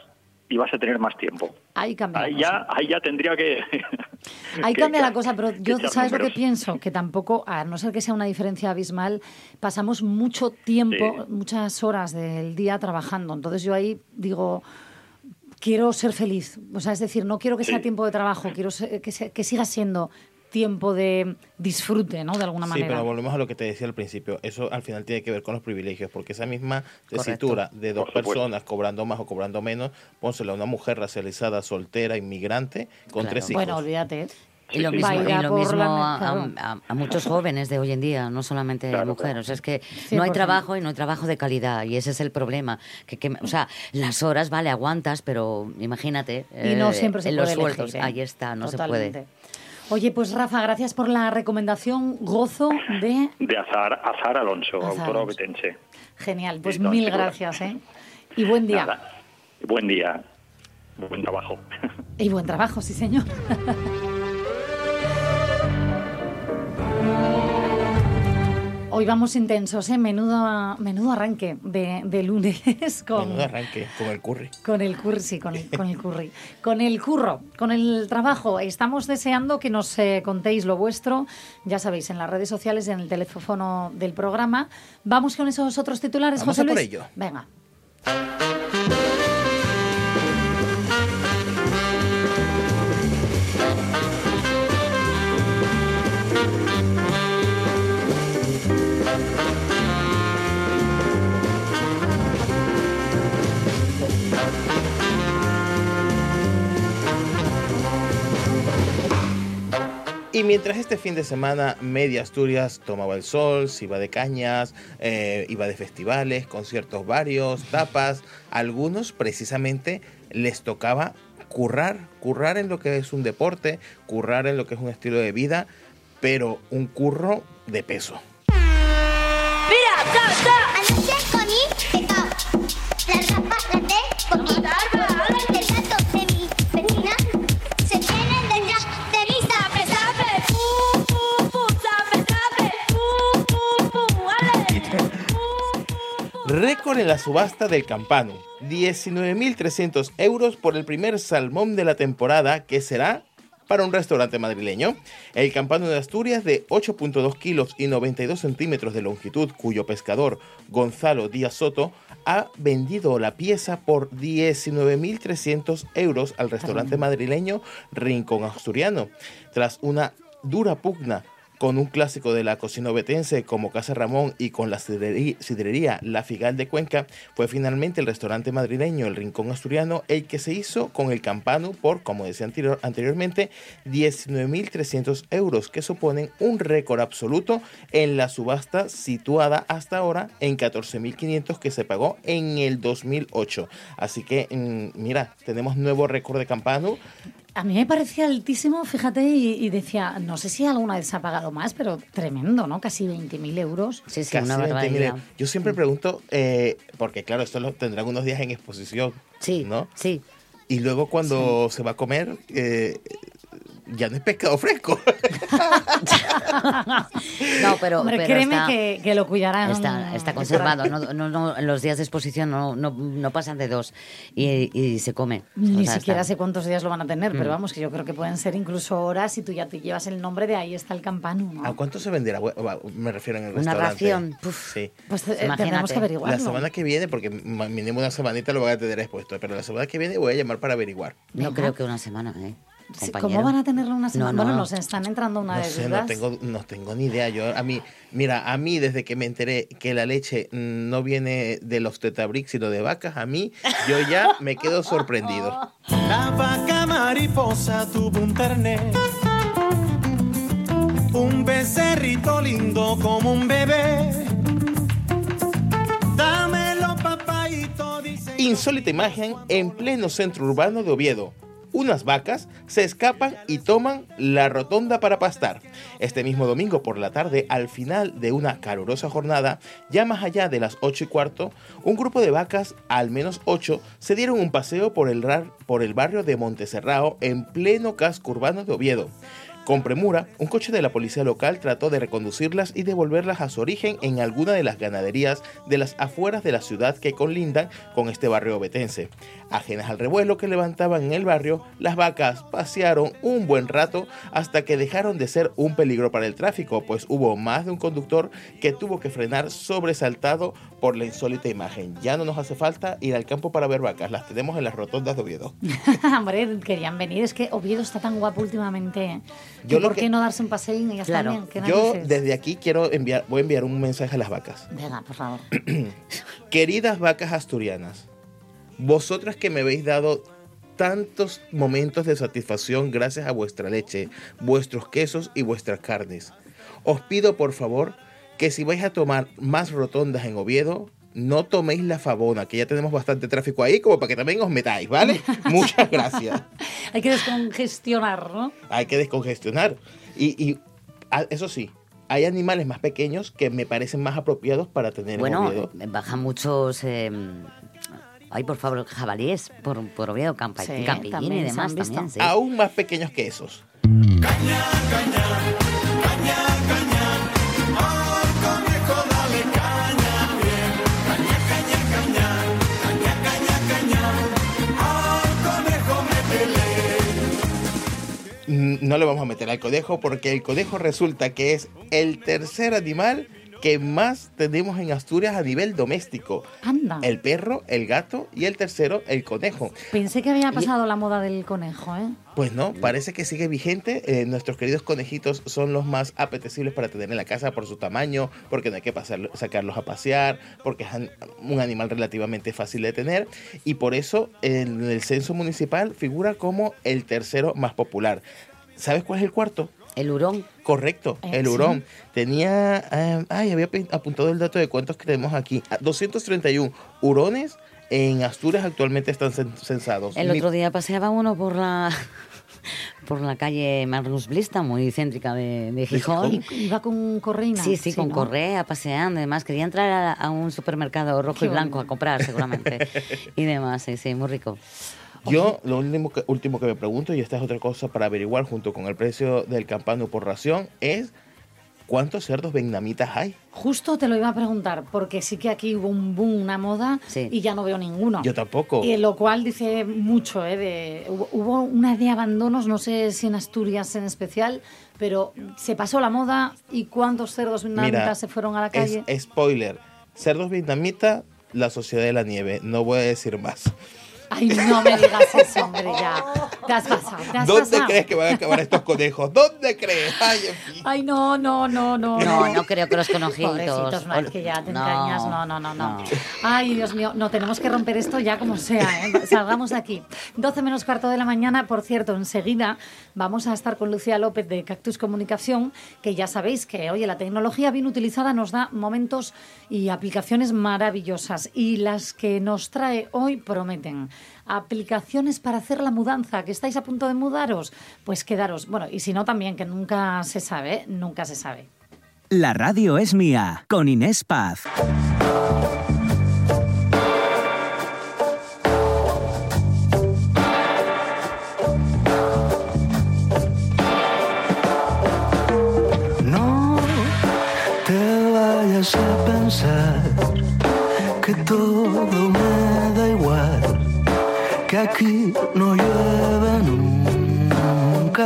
y vas a tener más tiempo. Ahí cambia. Ahí la ya, cosa. ahí ya tendría que... Ahí que- cambia que- la cosa, pero que yo, echar ¿sabes lo que números. pienso? Que tampoco, a no ser que sea una diferencia abismal, pasamos mucho tiempo, Sí. muchas horas del día trabajando. Entonces yo ahí digo, quiero ser feliz. O sea, es decir, no quiero que sea Sí. tiempo de trabajo, quiero ser- que, sea- que siga siendo tiempo de disfrute, ¿no? De alguna Sí, manera. pero volvemos a lo que te decía al principio. Eso al final tiene que ver con los privilegios, porque esa misma tesitura de dos Por supuesto. personas cobrando más o cobrando menos, pónsela a una mujer racializada, soltera, inmigrante, con Claro. tres hijos. Bueno, olvídate. Y lo Sí, mismo, sí. y Va a ir a lo por mismo la- a, claro. a- a muchos jóvenes de hoy en día, no solamente Claro, mujeres. claro. Es que cien no hay por ciento. trabajo y no hay trabajo de calidad. Y ese es el problema. Que, que, o sea, las horas, vale, aguantas, pero imagínate. Y no eh, siempre se en puede los sueldos. elegir, ¿eh? Ahí está, no Totalmente. se puede. Oye, pues Rafa, gracias por la recomendación. Gozo de... De Azar, Azar Alonso, Azar autora Alonso. obetense. Genial, pues Sí, no, mil seguro. gracias, ¿eh? Y buen día. Nada. Buen día. Buen trabajo. Y buen trabajo, sí, señor. Hoy vamos intensos, ¿eh? Menudo, menudo arranque de, de lunes con, Menudo arranque con el curry. con el curry, sí, con el, con el curry. Con el curro, con el trabajo. Estamos deseando que nos eh, contéis lo vuestro, ya sabéis, en las redes sociales, en el teléfono del programa. Vamos con esos otros titulares, Vamos José a por Luis. ello. Venga. Y mientras este fin de semana Media Asturias tomaba el sol, se iba de cañas, eh, iba de festivales, conciertos varios, tapas, algunos precisamente les tocaba currar, currar en lo que es un deporte, currar en lo que es un estilo de vida, pero un curro de peso. Anoche comí pecado. La rapa, la té, comí barba. El gato de mi vecina se tiene detrás de mí. Sabe, sabe, pu, pu, pu, sabe, sabe, pu, pu, pu, ale. Récord en la subasta del Campano. diecinueve mil trescientos euros por el primer salmón de la temporada, que será para un restaurante madrileño. El Campano de Asturias, de ocho punto dos kilos y noventa y dos centímetros de longitud, cuyo pescador Gonzalo Díaz Soto ha vendido la pieza por diecinueve mil trescientos euros al restaurante madrileño Rincón Asturiano. Tras una dura pugna con un clásico de la cocina obetense como Casa Ramón y con la sidrería, sidrería La Figal de Cuenca, fue finalmente el restaurante madrileño El Rincón Asturiano el que se hizo con el Campano por, como decía anterior, anteriormente, diecinueve mil trescientos euros, que suponen un récord absoluto en la subasta situada hasta ahora en catorce mil quinientos, que se pagó en el dos mil ocho. Así que, mmm, mira, tenemos nuevo récord de Campano. A mí me parecía altísimo, fíjate, y, y decía, no sé si alguna vez se ha pagado más, pero tremendo, ¿no? Casi veinte mil euros. Sí, sí, Casi una veinte mil barbaridad. euros. Yo siempre pregunto, eh, porque claro, esto lo tendrán unos días en exposición, Sí, ¿no? sí. Y luego cuando se va a comer, eh, ya no es pescado fresco. No, pero, Hombre, pero créeme está, que, que lo cuidarán. está, está conservado. No, no, no, en los días de exposición no, no, no pasan de dos y, y se come. Ni O sea, siquiera está- sé cuántos días lo van a tener, pero Mm. vamos, que yo creo que pueden ser incluso horas y tú ya te llevas el nombre de ahí está el Campano, ¿no? ¿A cuánto se venderá? Bueno, me refiero en el Una restaurante. ración, puf. Sí. Pues eh, Imagínate. tendremos que averiguarlo. La semana que viene, porque ma- mínimo una semanita lo voy a tener expuesto, pero la semana que viene voy a llamar para averiguar. No Venga. creo que una semana, ¿eh? Sí, compañero. ¿Cómo van a tenerlo una semana? No, no. Bueno, nos están entrando una No de sé, dudas. no tengo, no tengo ni idea. Yo, a mí, mira, a mí desde que me enteré que la leche mm, no viene de los Tetabricks, sino de vacas, a mí, yo ya me quedo sorprendido. La vaca mariposa tuvo un ternero, un becerrito lindo como un bebé. Dámelo, papayito, dice. Insólita imagen en pleno centro urbano de Oviedo. Unas vacas se escapan y toman la rotonda para pastar. Este mismo domingo por la tarde, al final de una calurosa jornada, ya más allá de las ocho y cuarto, un grupo de vacas, al menos ocho, se dieron un paseo por el, rar- por el barrio de Monteserrao en pleno casco urbano de Oviedo. Con premura, un coche de la policía local trató de reconducirlas y devolverlas a su origen en alguna de las ganaderías de las afueras de la ciudad que colindan con este barrio ovetense. Ajenas al revuelo que levantaban en el barrio, las vacas pasearon un buen rato hasta que dejaron de ser un peligro para el tráfico, pues hubo más de un conductor que tuvo que frenar sobresaltado por la insólita imagen. Ya no nos hace falta ir al campo para ver vacas, las tenemos en las rotondas de Oviedo. Hombre, querían venir, es que Oviedo está tan guapo últimamente. Yo ¿Por lo que- qué no darse un paseín y ya Claro. está bien? ¿Qué Yo narices? desde aquí quiero enviar, voy a enviar un mensaje a las vacas. Venga, por favor. Queridas vacas asturianas, vosotras que me habéis dado tantos momentos de satisfacción gracias a vuestra leche, vuestros quesos y vuestras carnes, os pido por favor que si vais a tomar más rotondas en Oviedo, no toméis la Favona, que ya tenemos bastante tráfico ahí, como para que también os metáis, ¿vale? Muchas gracias. Hay que descongestionar, ¿no? Hay que descongestionar. Y, y ah, eso sí, hay animales más pequeños que me parecen más apropiados para tener en Bueno, Oviedo. eh, bajan muchos... eh, ay, por favor, jabalíes por, por Oviedo, campa, Sí, campillín también y se demás han visto. también, sí. Aún más pequeños que esos. Mm, No le vamos a meter al conejo porque el conejo resulta que es el tercer animal que más tenemos en Asturias a nivel doméstico. Anda. El perro, el gato y el tercero, el conejo. Pensé que había pasado la moda del conejo, ¿eh? Pues no, parece que sigue vigente. Eh, nuestros queridos conejitos son los más apetecibles para tener en la casa por su tamaño, porque no hay que pasar, sacarlos a pasear, porque es an- un animal relativamente fácil de tener. Y por eso en el censo municipal figura como el tercero más popular. ¿Sabes cuál es el cuarto? El hurón. Correcto, Eh, el sí. hurón. Tenía, eh, ay, había pe- apuntado el dato de cuántos que tenemos aquí. Ah, doscientos treinta y uno hurones en Asturias actualmente están cen- censados. El Mi- otro día paseaba uno por la por la calle Magnus Blista, muy céntrica de, de Gijón. I- Iba con correina. Sí, sí, con ¿no? correa, paseando y demás. Quería entrar a, a un supermercado rojo Qué y blanco bonito. a comprar, seguramente. Y demás, sí, sí, muy rico. Yo lo último que, último que me pregunto, y esta es otra cosa para averiguar junto con el precio del campano por ración, es ¿cuántos cerdos vietnamitas hay? Justo te lo iba a preguntar, porque sí que aquí hubo un boom, una moda, Sí. y ya no veo ninguno. Yo tampoco. Y lo cual dice mucho, ¿eh? De, hubo, hubo una de abandonos, no sé si en Asturias en especial, pero se pasó la moda y cuántos cerdos vietnamitas Mira, se fueron a la es- calle. spoiler, cerdos vietnamitas, la sociedad de la nieve, no voy a decir más. Ay, no me digas eso, hombre, ya. Te has pasado, te has ¿Dónde pasado. crees que van a acabar estos conejos? ¿Dónde crees? Ay, en fin. Ay, no, no, no, no. No, no creo que los conejitos. Pobrecitos, no, es que ya te No, entrañas, no, no, no, no, no. Ay, Dios mío, no, tenemos que romper esto ya como sea, ¿eh? Salgamos de aquí. doce menos cuarto de la mañana, por cierto, enseguida vamos a estar con Lucía López de Cactus Comunicación, que ya sabéis que, oye, la tecnología bien utilizada nos da momentos y aplicaciones maravillosas, y las que nos trae hoy prometen. Aplicaciones para hacer la mudanza, que estáis a punto de mudaros, pues quedaros. Bueno, y si no también, que nunca se sabe, ¿eh? Nunca se sabe. La radio es mía, con Inés Paz. No te vayas a pensar que todo me da igual, que aquí no llueve nunca.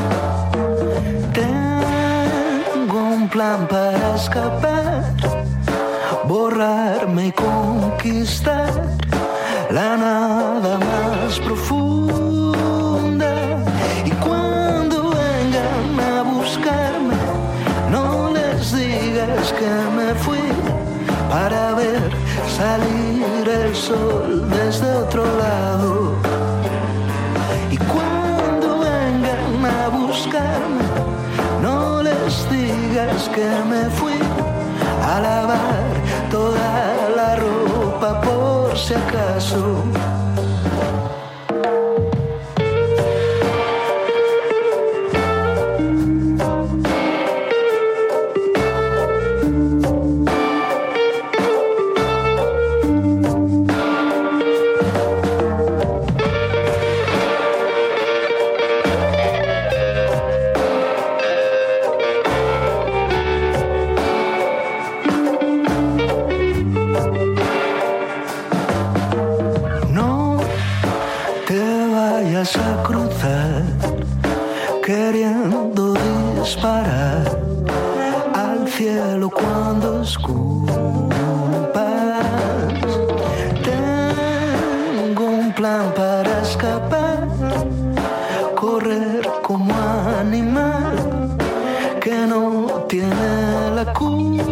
Tengo un plan para escapar, borrarme y conquistar la nada más profunda. Y cuando vengan a buscarme, no les digas que me fui para ver salir el sol desde otro lado. Y cuando vengan a buscarme, no les digas que me fui a lavar toda la ropa por si acaso. vas a cruzar queriendo disparar al cielo cuando escupas. Tengo un plan para escapar, correr como animal que no tiene la culpa.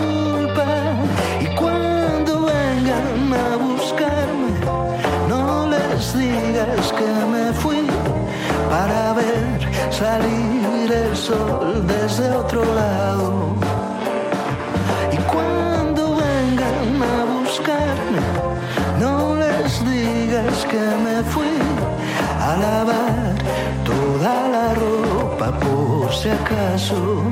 Y cuando vengan a buscarme, no les digas que me fui para ver salir el sol desde otro lado. Y cuando vengan a buscarme, no les digas que me fui a lavar toda la ropa por si acaso.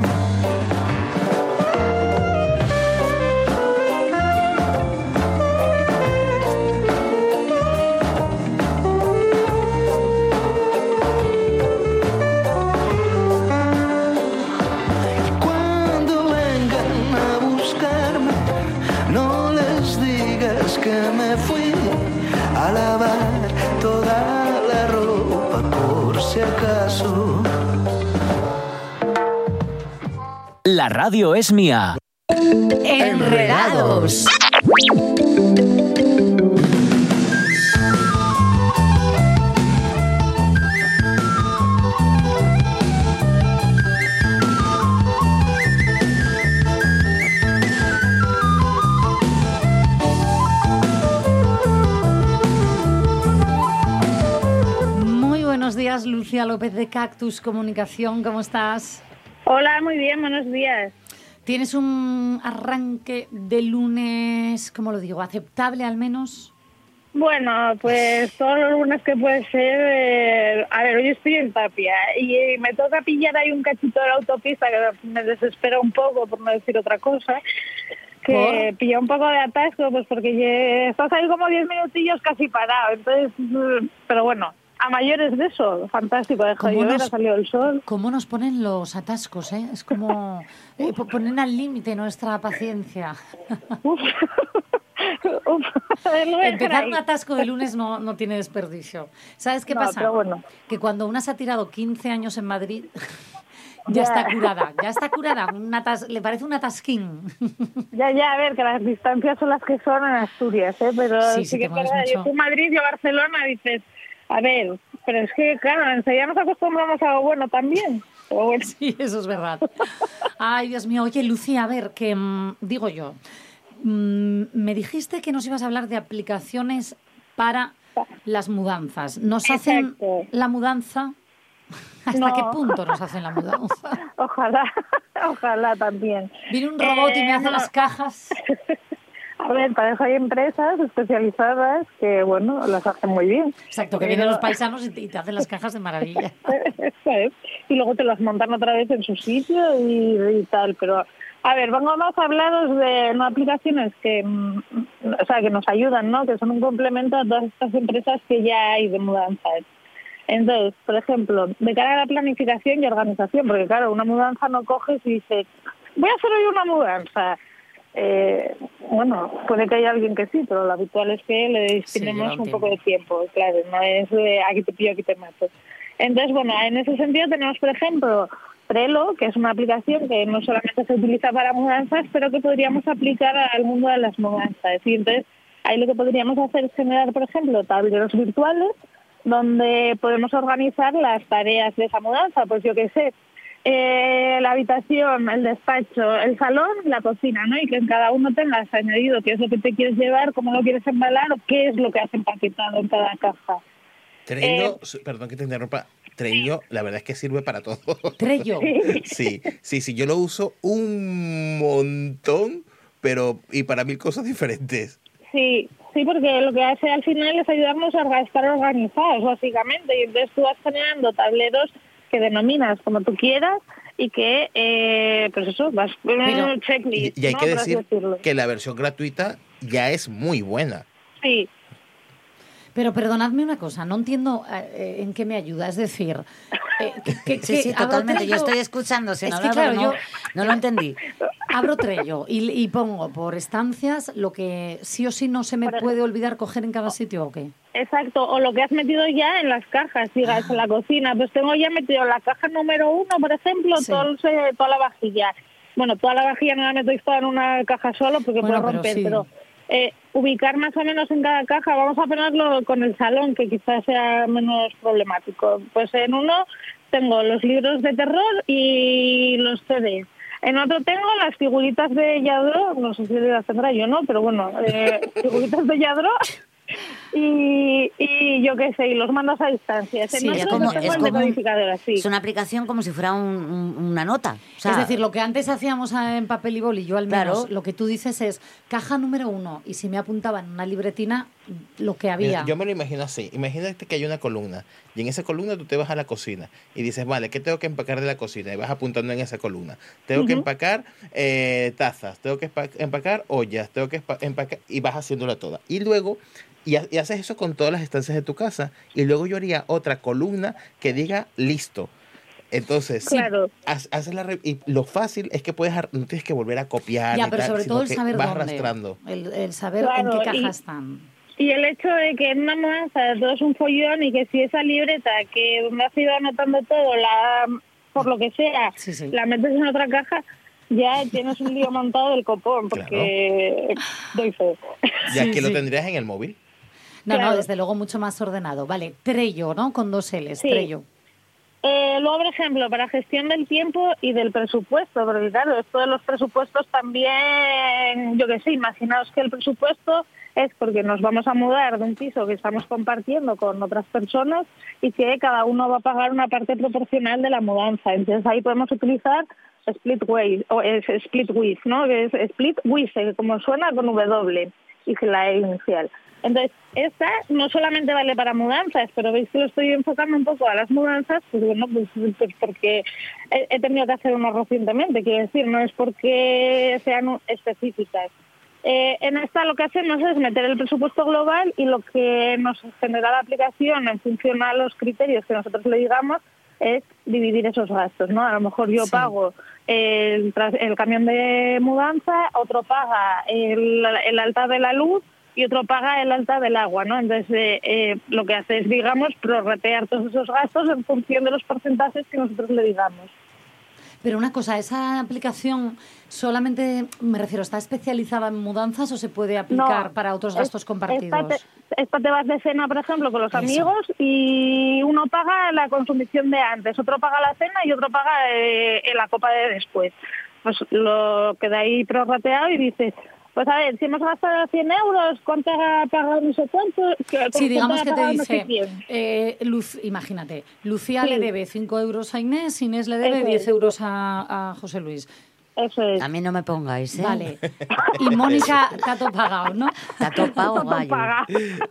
Que me fui a lavar toda la ropa por si acaso. La radio es mía. Enredados. Lucía López de Cactus Comunicación, ¿cómo estás? Hola, muy bien, buenos días. ¿Tienes un arranque de lunes, cómo lo digo, aceptable al menos? Bueno, pues todos los lunes que puede ser... Eh, a ver, hoy estoy en Tapia y eh, me toca pillar ahí un cachito de la autopista que me desespera un poco, por no decir otra cosa, que ¿por? Pilla un poco de atasco, pues porque ya estás ahí como diez minutillos casi parado, entonces, pero bueno... A mayores de eso, fantástico, deja de llover, ha salido el sol. ¿Cómo nos ponen los atascos, eh? Es como eh, ponen al límite nuestra paciencia. Uf. Uf. Empezar un atasco de lunes no, no tiene desperdicio. ¿Sabes qué no, pasa? Pero bueno. Que cuando una se ha tirado quince años en Madrid... Ya está curada, ya está curada. Un atas, le parece un atasquín. Ya, ya, a ver, que las distancias son las que son en Asturias, ¿eh? Pero sí, sí, sí que es verdad. Yo tú Madrid, yo Barcelona, dices... A ver, pero es que, claro, enseguida nos acostumbramos a algo bueno también. Pero bueno. Sí, eso es verdad. Ay, Dios mío. Oye, Lucía, a ver, que mmm, digo yo, mmm, me dijiste que nos ibas a hablar de aplicaciones para las mudanzas. ¿Nos hacen Exacto. la mudanza? ¿Hasta no. qué punto nos hacen la mudanza? Ojalá, ojalá también. Viene un robot eh, y me hace no. las cajas... A ver, para eso hay empresas especializadas que, bueno, las hacen muy bien. Exacto, que vienen los paisanos y te, y te hacen las cajas de maravilla. Eso es. Y luego te las montan otra vez en su sitio y, y tal. Pero, a ver, vamos a hablaros de no aplicaciones que, o sea, que nos ayudan, ¿no? Que son un complemento a todas estas empresas que ya hay de mudanzas. Entonces, por ejemplo, de cara a la planificación y organización, porque claro, una mudanza no coges y dices, voy a hacer hoy una mudanza. Eh, bueno, puede que haya alguien que sí, pero lo habitual es que le destinemos sí, un poco de tiempo, claro, no es de aquí te pillo, aquí te mato. Entonces, bueno, en ese sentido tenemos, por ejemplo, Trello, que es una aplicación que no solamente se utiliza para mudanzas, pero que podríamos aplicar al mundo de las mudanzas. Y entonces, ahí lo que podríamos hacer es generar, por ejemplo, tableros virtuales donde podemos organizar las tareas de esa mudanza, pues yo qué sé, Eh, la habitación, el despacho, el salón, la cocina, ¿no? Y que en cada uno tengas añadido qué es lo que te quieres llevar, cómo lo quieres embalar o qué es lo que has empaquetado en cada caja. Trello, eh, perdón que te interrumpa, Trello, la verdad es que sirve para todo. Trello. Sí, sí, sí, yo lo uso un montón, pero y para mil cosas diferentes. Sí, sí, porque lo que hace al final es ayudarnos a estar organizados, básicamente, y entonces tú vas generando tableros que denominas como tú quieras y que, eh, pues eso, vas con un checklist. Y, y hay ¿no? que decir que la versión gratuita ya es muy buena. Sí. Pero perdonadme una cosa, no entiendo eh, en qué me ayuda, es decir... Eh, que, que, sí, sí, totalmente, Trello, yo estoy escuchando, sin es hablar, que, claro, no, yo, no lo entendí. Abro Trello y, y pongo por estancias lo que sí o sí no se me puede olvidar coger en cada sitio, ¿o qué? Exacto, o lo que has metido ya en las cajas, digas, en la cocina. Pues tengo ya metido en la caja número uno, por ejemplo, Sí. todo el- toda la vajilla. Bueno, toda la vajilla no la meto toda en una caja solo porque Bueno, puedo pero romper, sí. pero eh, ubicar más o menos en cada caja, vamos a ponerlo con el salón, que quizás sea menos problemático. Pues en uno tengo los libros de terror y los C Ds. En otro tengo las figuritas de Yadro, no sé si las tendrá yo, ¿no? Pero bueno, eh, figuritas de Yadro. Y, y yo qué sé, y los mandos a distancia. En Sí, otro es como- tengo es el como un- decodificador, así. Es una aplicación como si fuera un- un- una nota. O sea, es decir, lo que antes hacíamos en papel y boli, yo al menos, Claro. lo que tú dices es caja número uno, y si me apuntaba en una libretina, lo que Mira, había. yo me lo imagino así. Imagínate que hay una columna y en esa columna tú te vas a la cocina y dices, vale, ¿qué tengo que empacar de la cocina? Y vas apuntando en esa columna. Tengo que Ujú. empacar eh, tazas, tengo que espa- empacar ollas, tengo que espa- empacar y vas haciéndola toda. Y luego, y, ha- y haces eso con todas las estancias de tu casa. Y luego yo haría otra columna que diga listo. Entonces, Claro. haz- haces la re- y lo fácil es que puedes ar- no tienes que volver a copiar. Ya, ni pero tal, sobre sino todo el que saber vas dónde. arrastrando. El, el saber Claro, en qué caja y- están. Y el hecho de que en una mudanza todo es un follón y que si esa libreta que me has ido anotando todo, la por lo que sea, la metes en otra caja, ya tienes un lío montado del copón, porque doy fe. Y aquí Sí, lo sí. tendrías en el móvil. No, Claro. no, desde luego mucho más ordenado. Vale, Trello, ¿no? Con dos L's, Sí. Trello. Eh, luego, por ejemplo, para gestión del tiempo y del presupuesto, porque claro, esto de los presupuestos también, yo qué sé, imaginaos que el presupuesto es porque nos vamos a mudar de un piso que estamos compartiendo con otras personas y que cada uno va a pagar una parte proporcional de la mudanza. Entonces ahí podemos utilizar split way, o es split with, ¿no? Que es split with, eh, como suena con W y la E inicial. Entonces, esta no solamente vale para mudanzas, pero veis que lo estoy enfocando un poco a las mudanzas, pues bueno, pues, pues porque he, he tenido que hacer uno recientemente, quiero decir, no es porque sean específicas. Eh, en esta lo que hacemos es meter el presupuesto global y lo que nos genera la aplicación en función a los criterios que nosotros le digamos es dividir esos gastos, ¿no? A lo mejor yo Sí. pago el, tras- el camión de mudanza, otro paga el, el alta de la luz y otro paga el alta del agua, ¿no? Entonces, eh, eh, lo que hace es, digamos, prorratear todos esos gastos en función de los porcentajes que nosotros le digamos. Pero una cosa, ¿esa aplicación solamente, me refiero, está especializada en mudanzas o se puede aplicar No, para otros es- gastos compartidos? Esta te, esta te vas de cena, por ejemplo, con los Eso. amigos y uno paga la consumición de antes, otro paga la cena y otro paga eh, la copa de después. Pues lo queda ahí prorrateado y dices, pues a ver, si hemos gastado cien euros, ¿cuánto ha pagado no sé cuánto? ¿Cuánto Sí, digamos ha que te pagado no sé dice, quién? eh, Luz, imagínate, Lucía Sí. le debe cinco euros a Inés, Inés le debe Eso diez es. euros a, a José Luis. Eso es. a mí no me pongáis, ¿eh? Vale. Y Mónica, tato pagado, ¿no? Tato pago gallo. Paga.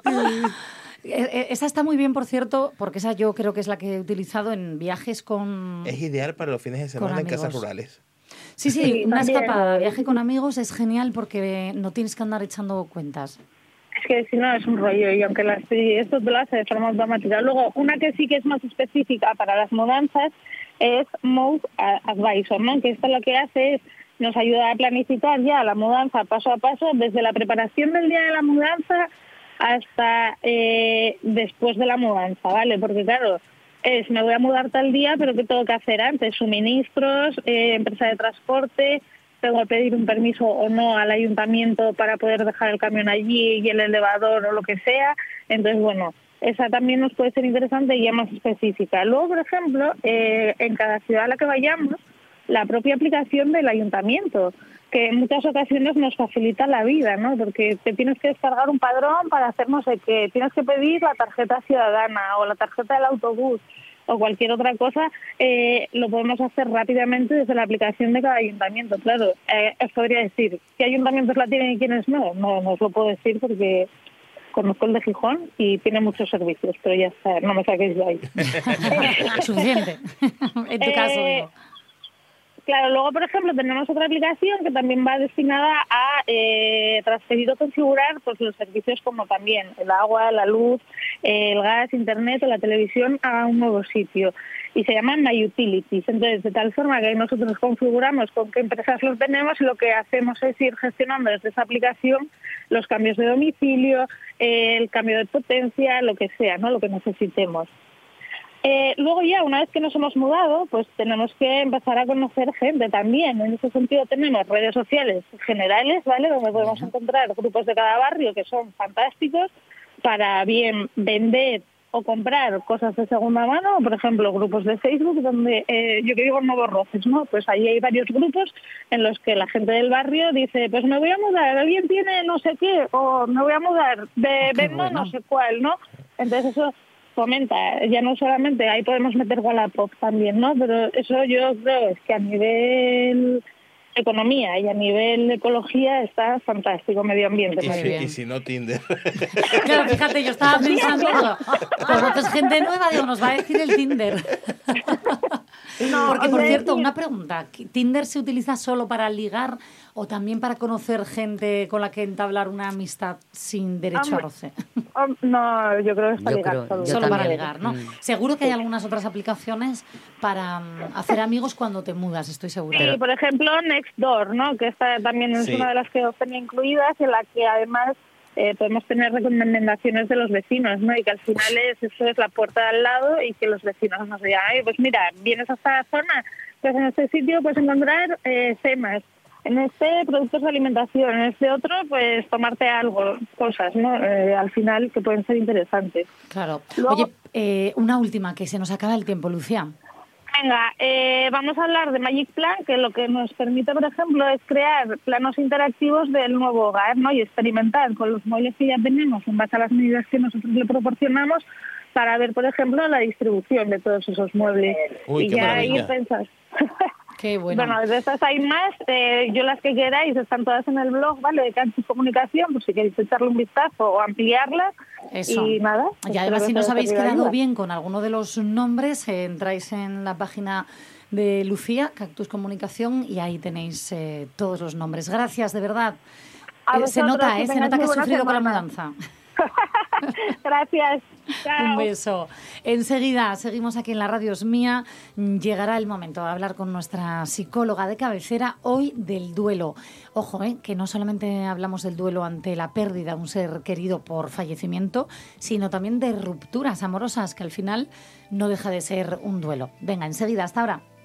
Eh, eh, Esa está muy bien, por cierto, porque esa yo creo que es la que he utilizado en viajes con... Es ideal para los fines de Con semana en casas amigos. rurales. Sí, sí, Sí, una también. escapada, viaje con amigos es genial porque no tienes que andar echando cuentas. Es que si no es un rollo y aunque las, y esto te lo hace de forma automática. Luego, una que sí que es más específica para las mudanzas es Move Advisor, ¿no? Que esto lo que hace es nos ayuda a planificar ya la mudanza paso a paso, desde la preparación del día de la mudanza hasta eh, después de la mudanza, ¿vale? Porque claro, es me voy a mudar tal día, pero ¿qué tengo que hacer antes? Suministros, eh, empresa de transporte, tengo que pedir un permiso o no al ayuntamiento para poder dejar el camión allí y el elevador o lo que sea. Entonces, bueno, esa también nos puede ser interesante y ya más específica. Luego, por ejemplo, eh, en cada ciudad a la que vayamos, la propia aplicación del ayuntamiento, que en muchas ocasiones nos facilita la vida, ¿no? Porque te tienes que descargar un padrón para hacer no sé qué, tienes que pedir la tarjeta ciudadana o la tarjeta del autobús o cualquier otra cosa, eh, lo podemos hacer rápidamente desde la aplicación de cada ayuntamiento. Claro, eh, os podría decir, ¿qué ayuntamientos la tienen y quiénes no? No, no os lo puedo decir porque conozco el de Gijón y tiene muchos servicios, pero ya está, no me saquéis de ahí. Suficiente. En tu caso, Eh, digo. Claro, luego, por ejemplo, tenemos otra aplicación que también va destinada a eh, transferir o configurar pues, los servicios como también el agua, la luz, eh, el gas, internet o la televisión a un nuevo sitio. Y se llaman My Utilities. Entonces, de tal forma que nosotros configuramos con qué empresas los tenemos y lo que hacemos es ir gestionando desde esa aplicación los cambios de domicilio, eh, el cambio de potencia, lo que sea, ¿no? Lo que necesitemos. Eh, luego ya, una vez que nos hemos mudado, pues tenemos que empezar a conocer gente también. En ese sentido tenemos redes sociales generales, ¿vale? Donde podemos encontrar grupos de cada barrio que son fantásticos para bien vender o comprar cosas de segunda mano, por ejemplo, grupos de Facebook, donde eh, yo que digo Nuevos Roces, ¿no? Pues ahí hay varios grupos en los que la gente del barrio dice, pues me voy a mudar, alguien tiene no sé qué, o me voy a mudar de vendo bueno. no sé cuál, ¿no? Entonces eso fomenta, ya no solamente, ahí podemos meter Wallapop también, ¿no? Pero eso yo creo es que a nivel economía y a nivel ecología está fantástico, medio ambiente. Y, si, y si no, Tinder. Claro, fíjate, yo estaba pensando, conoces gente nueva, digo, nos va a decir el Tinder. No, porque, por cierto, una pregunta, ¿Tinder se utiliza solo para ligar o también para conocer gente con la que entablar una amistad sin derecho a roce? No, yo creo que es para yo ligar. Creo, solo solo para ligar, ¿no? Mm. Seguro que hay algunas otras aplicaciones para um, hacer amigos cuando te mudas, estoy segura. Sí, por ejemplo, Nextdoor, ¿no? Que esta también es sí. una de las que os tenía incluidas, en la que además eh, podemos tener recomendaciones de los vecinos, ¿no? Y que al final es, eso es la puerta de al lado y que los vecinos nos digan, ay, pues mira, vienes a esta zona, pues en este sitio puedes encontrar eh, temas, en este productos de alimentación, en este otro pues tomarte algo, cosas, ¿no? Eh, al final que pueden ser interesantes. Claro. Luego, oye, eh, una última, que se nos acaba el tiempo, Lucía. Venga, eh, vamos a hablar de Magic Plan, que lo que nos permite, por ejemplo, es crear planos interactivos del nuevo hogar, ¿no? Y experimentar con los muebles que ya tenemos en base a las medidas que nosotros le proporcionamos para ver, por ejemplo, la distribución de todos esos muebles. Uy, y qué ya maravilla. ahí pensas. Qué bueno. Bueno, de estas hay más. Eh, yo las que queráis están todas en el blog, ¿vale? De Cactus Comunicación, por si queréis echarle un vistazo o ampliarlas. Eso. Y nada. Y además, si no os habéis quedado ayuda. bien con alguno de los nombres, eh, entráis en la página de Lucía, Cactus Comunicación, y ahí tenéis eh, todos los nombres. Gracias, de verdad. Eh, se nota, eh, se nota que has sufrido semana. con la mudanza. Gracias. Chao. Un beso. Enseguida, seguimos aquí en La Radio Es Mía. Llegará el momento de hablar con nuestra psicóloga de cabecera hoy del duelo. Ojo, eh, que no solamente hablamos del duelo ante la pérdida de un ser querido por fallecimiento, sino también de rupturas amorosas, que al final no deja de ser un duelo. Venga, enseguida, hasta ahora.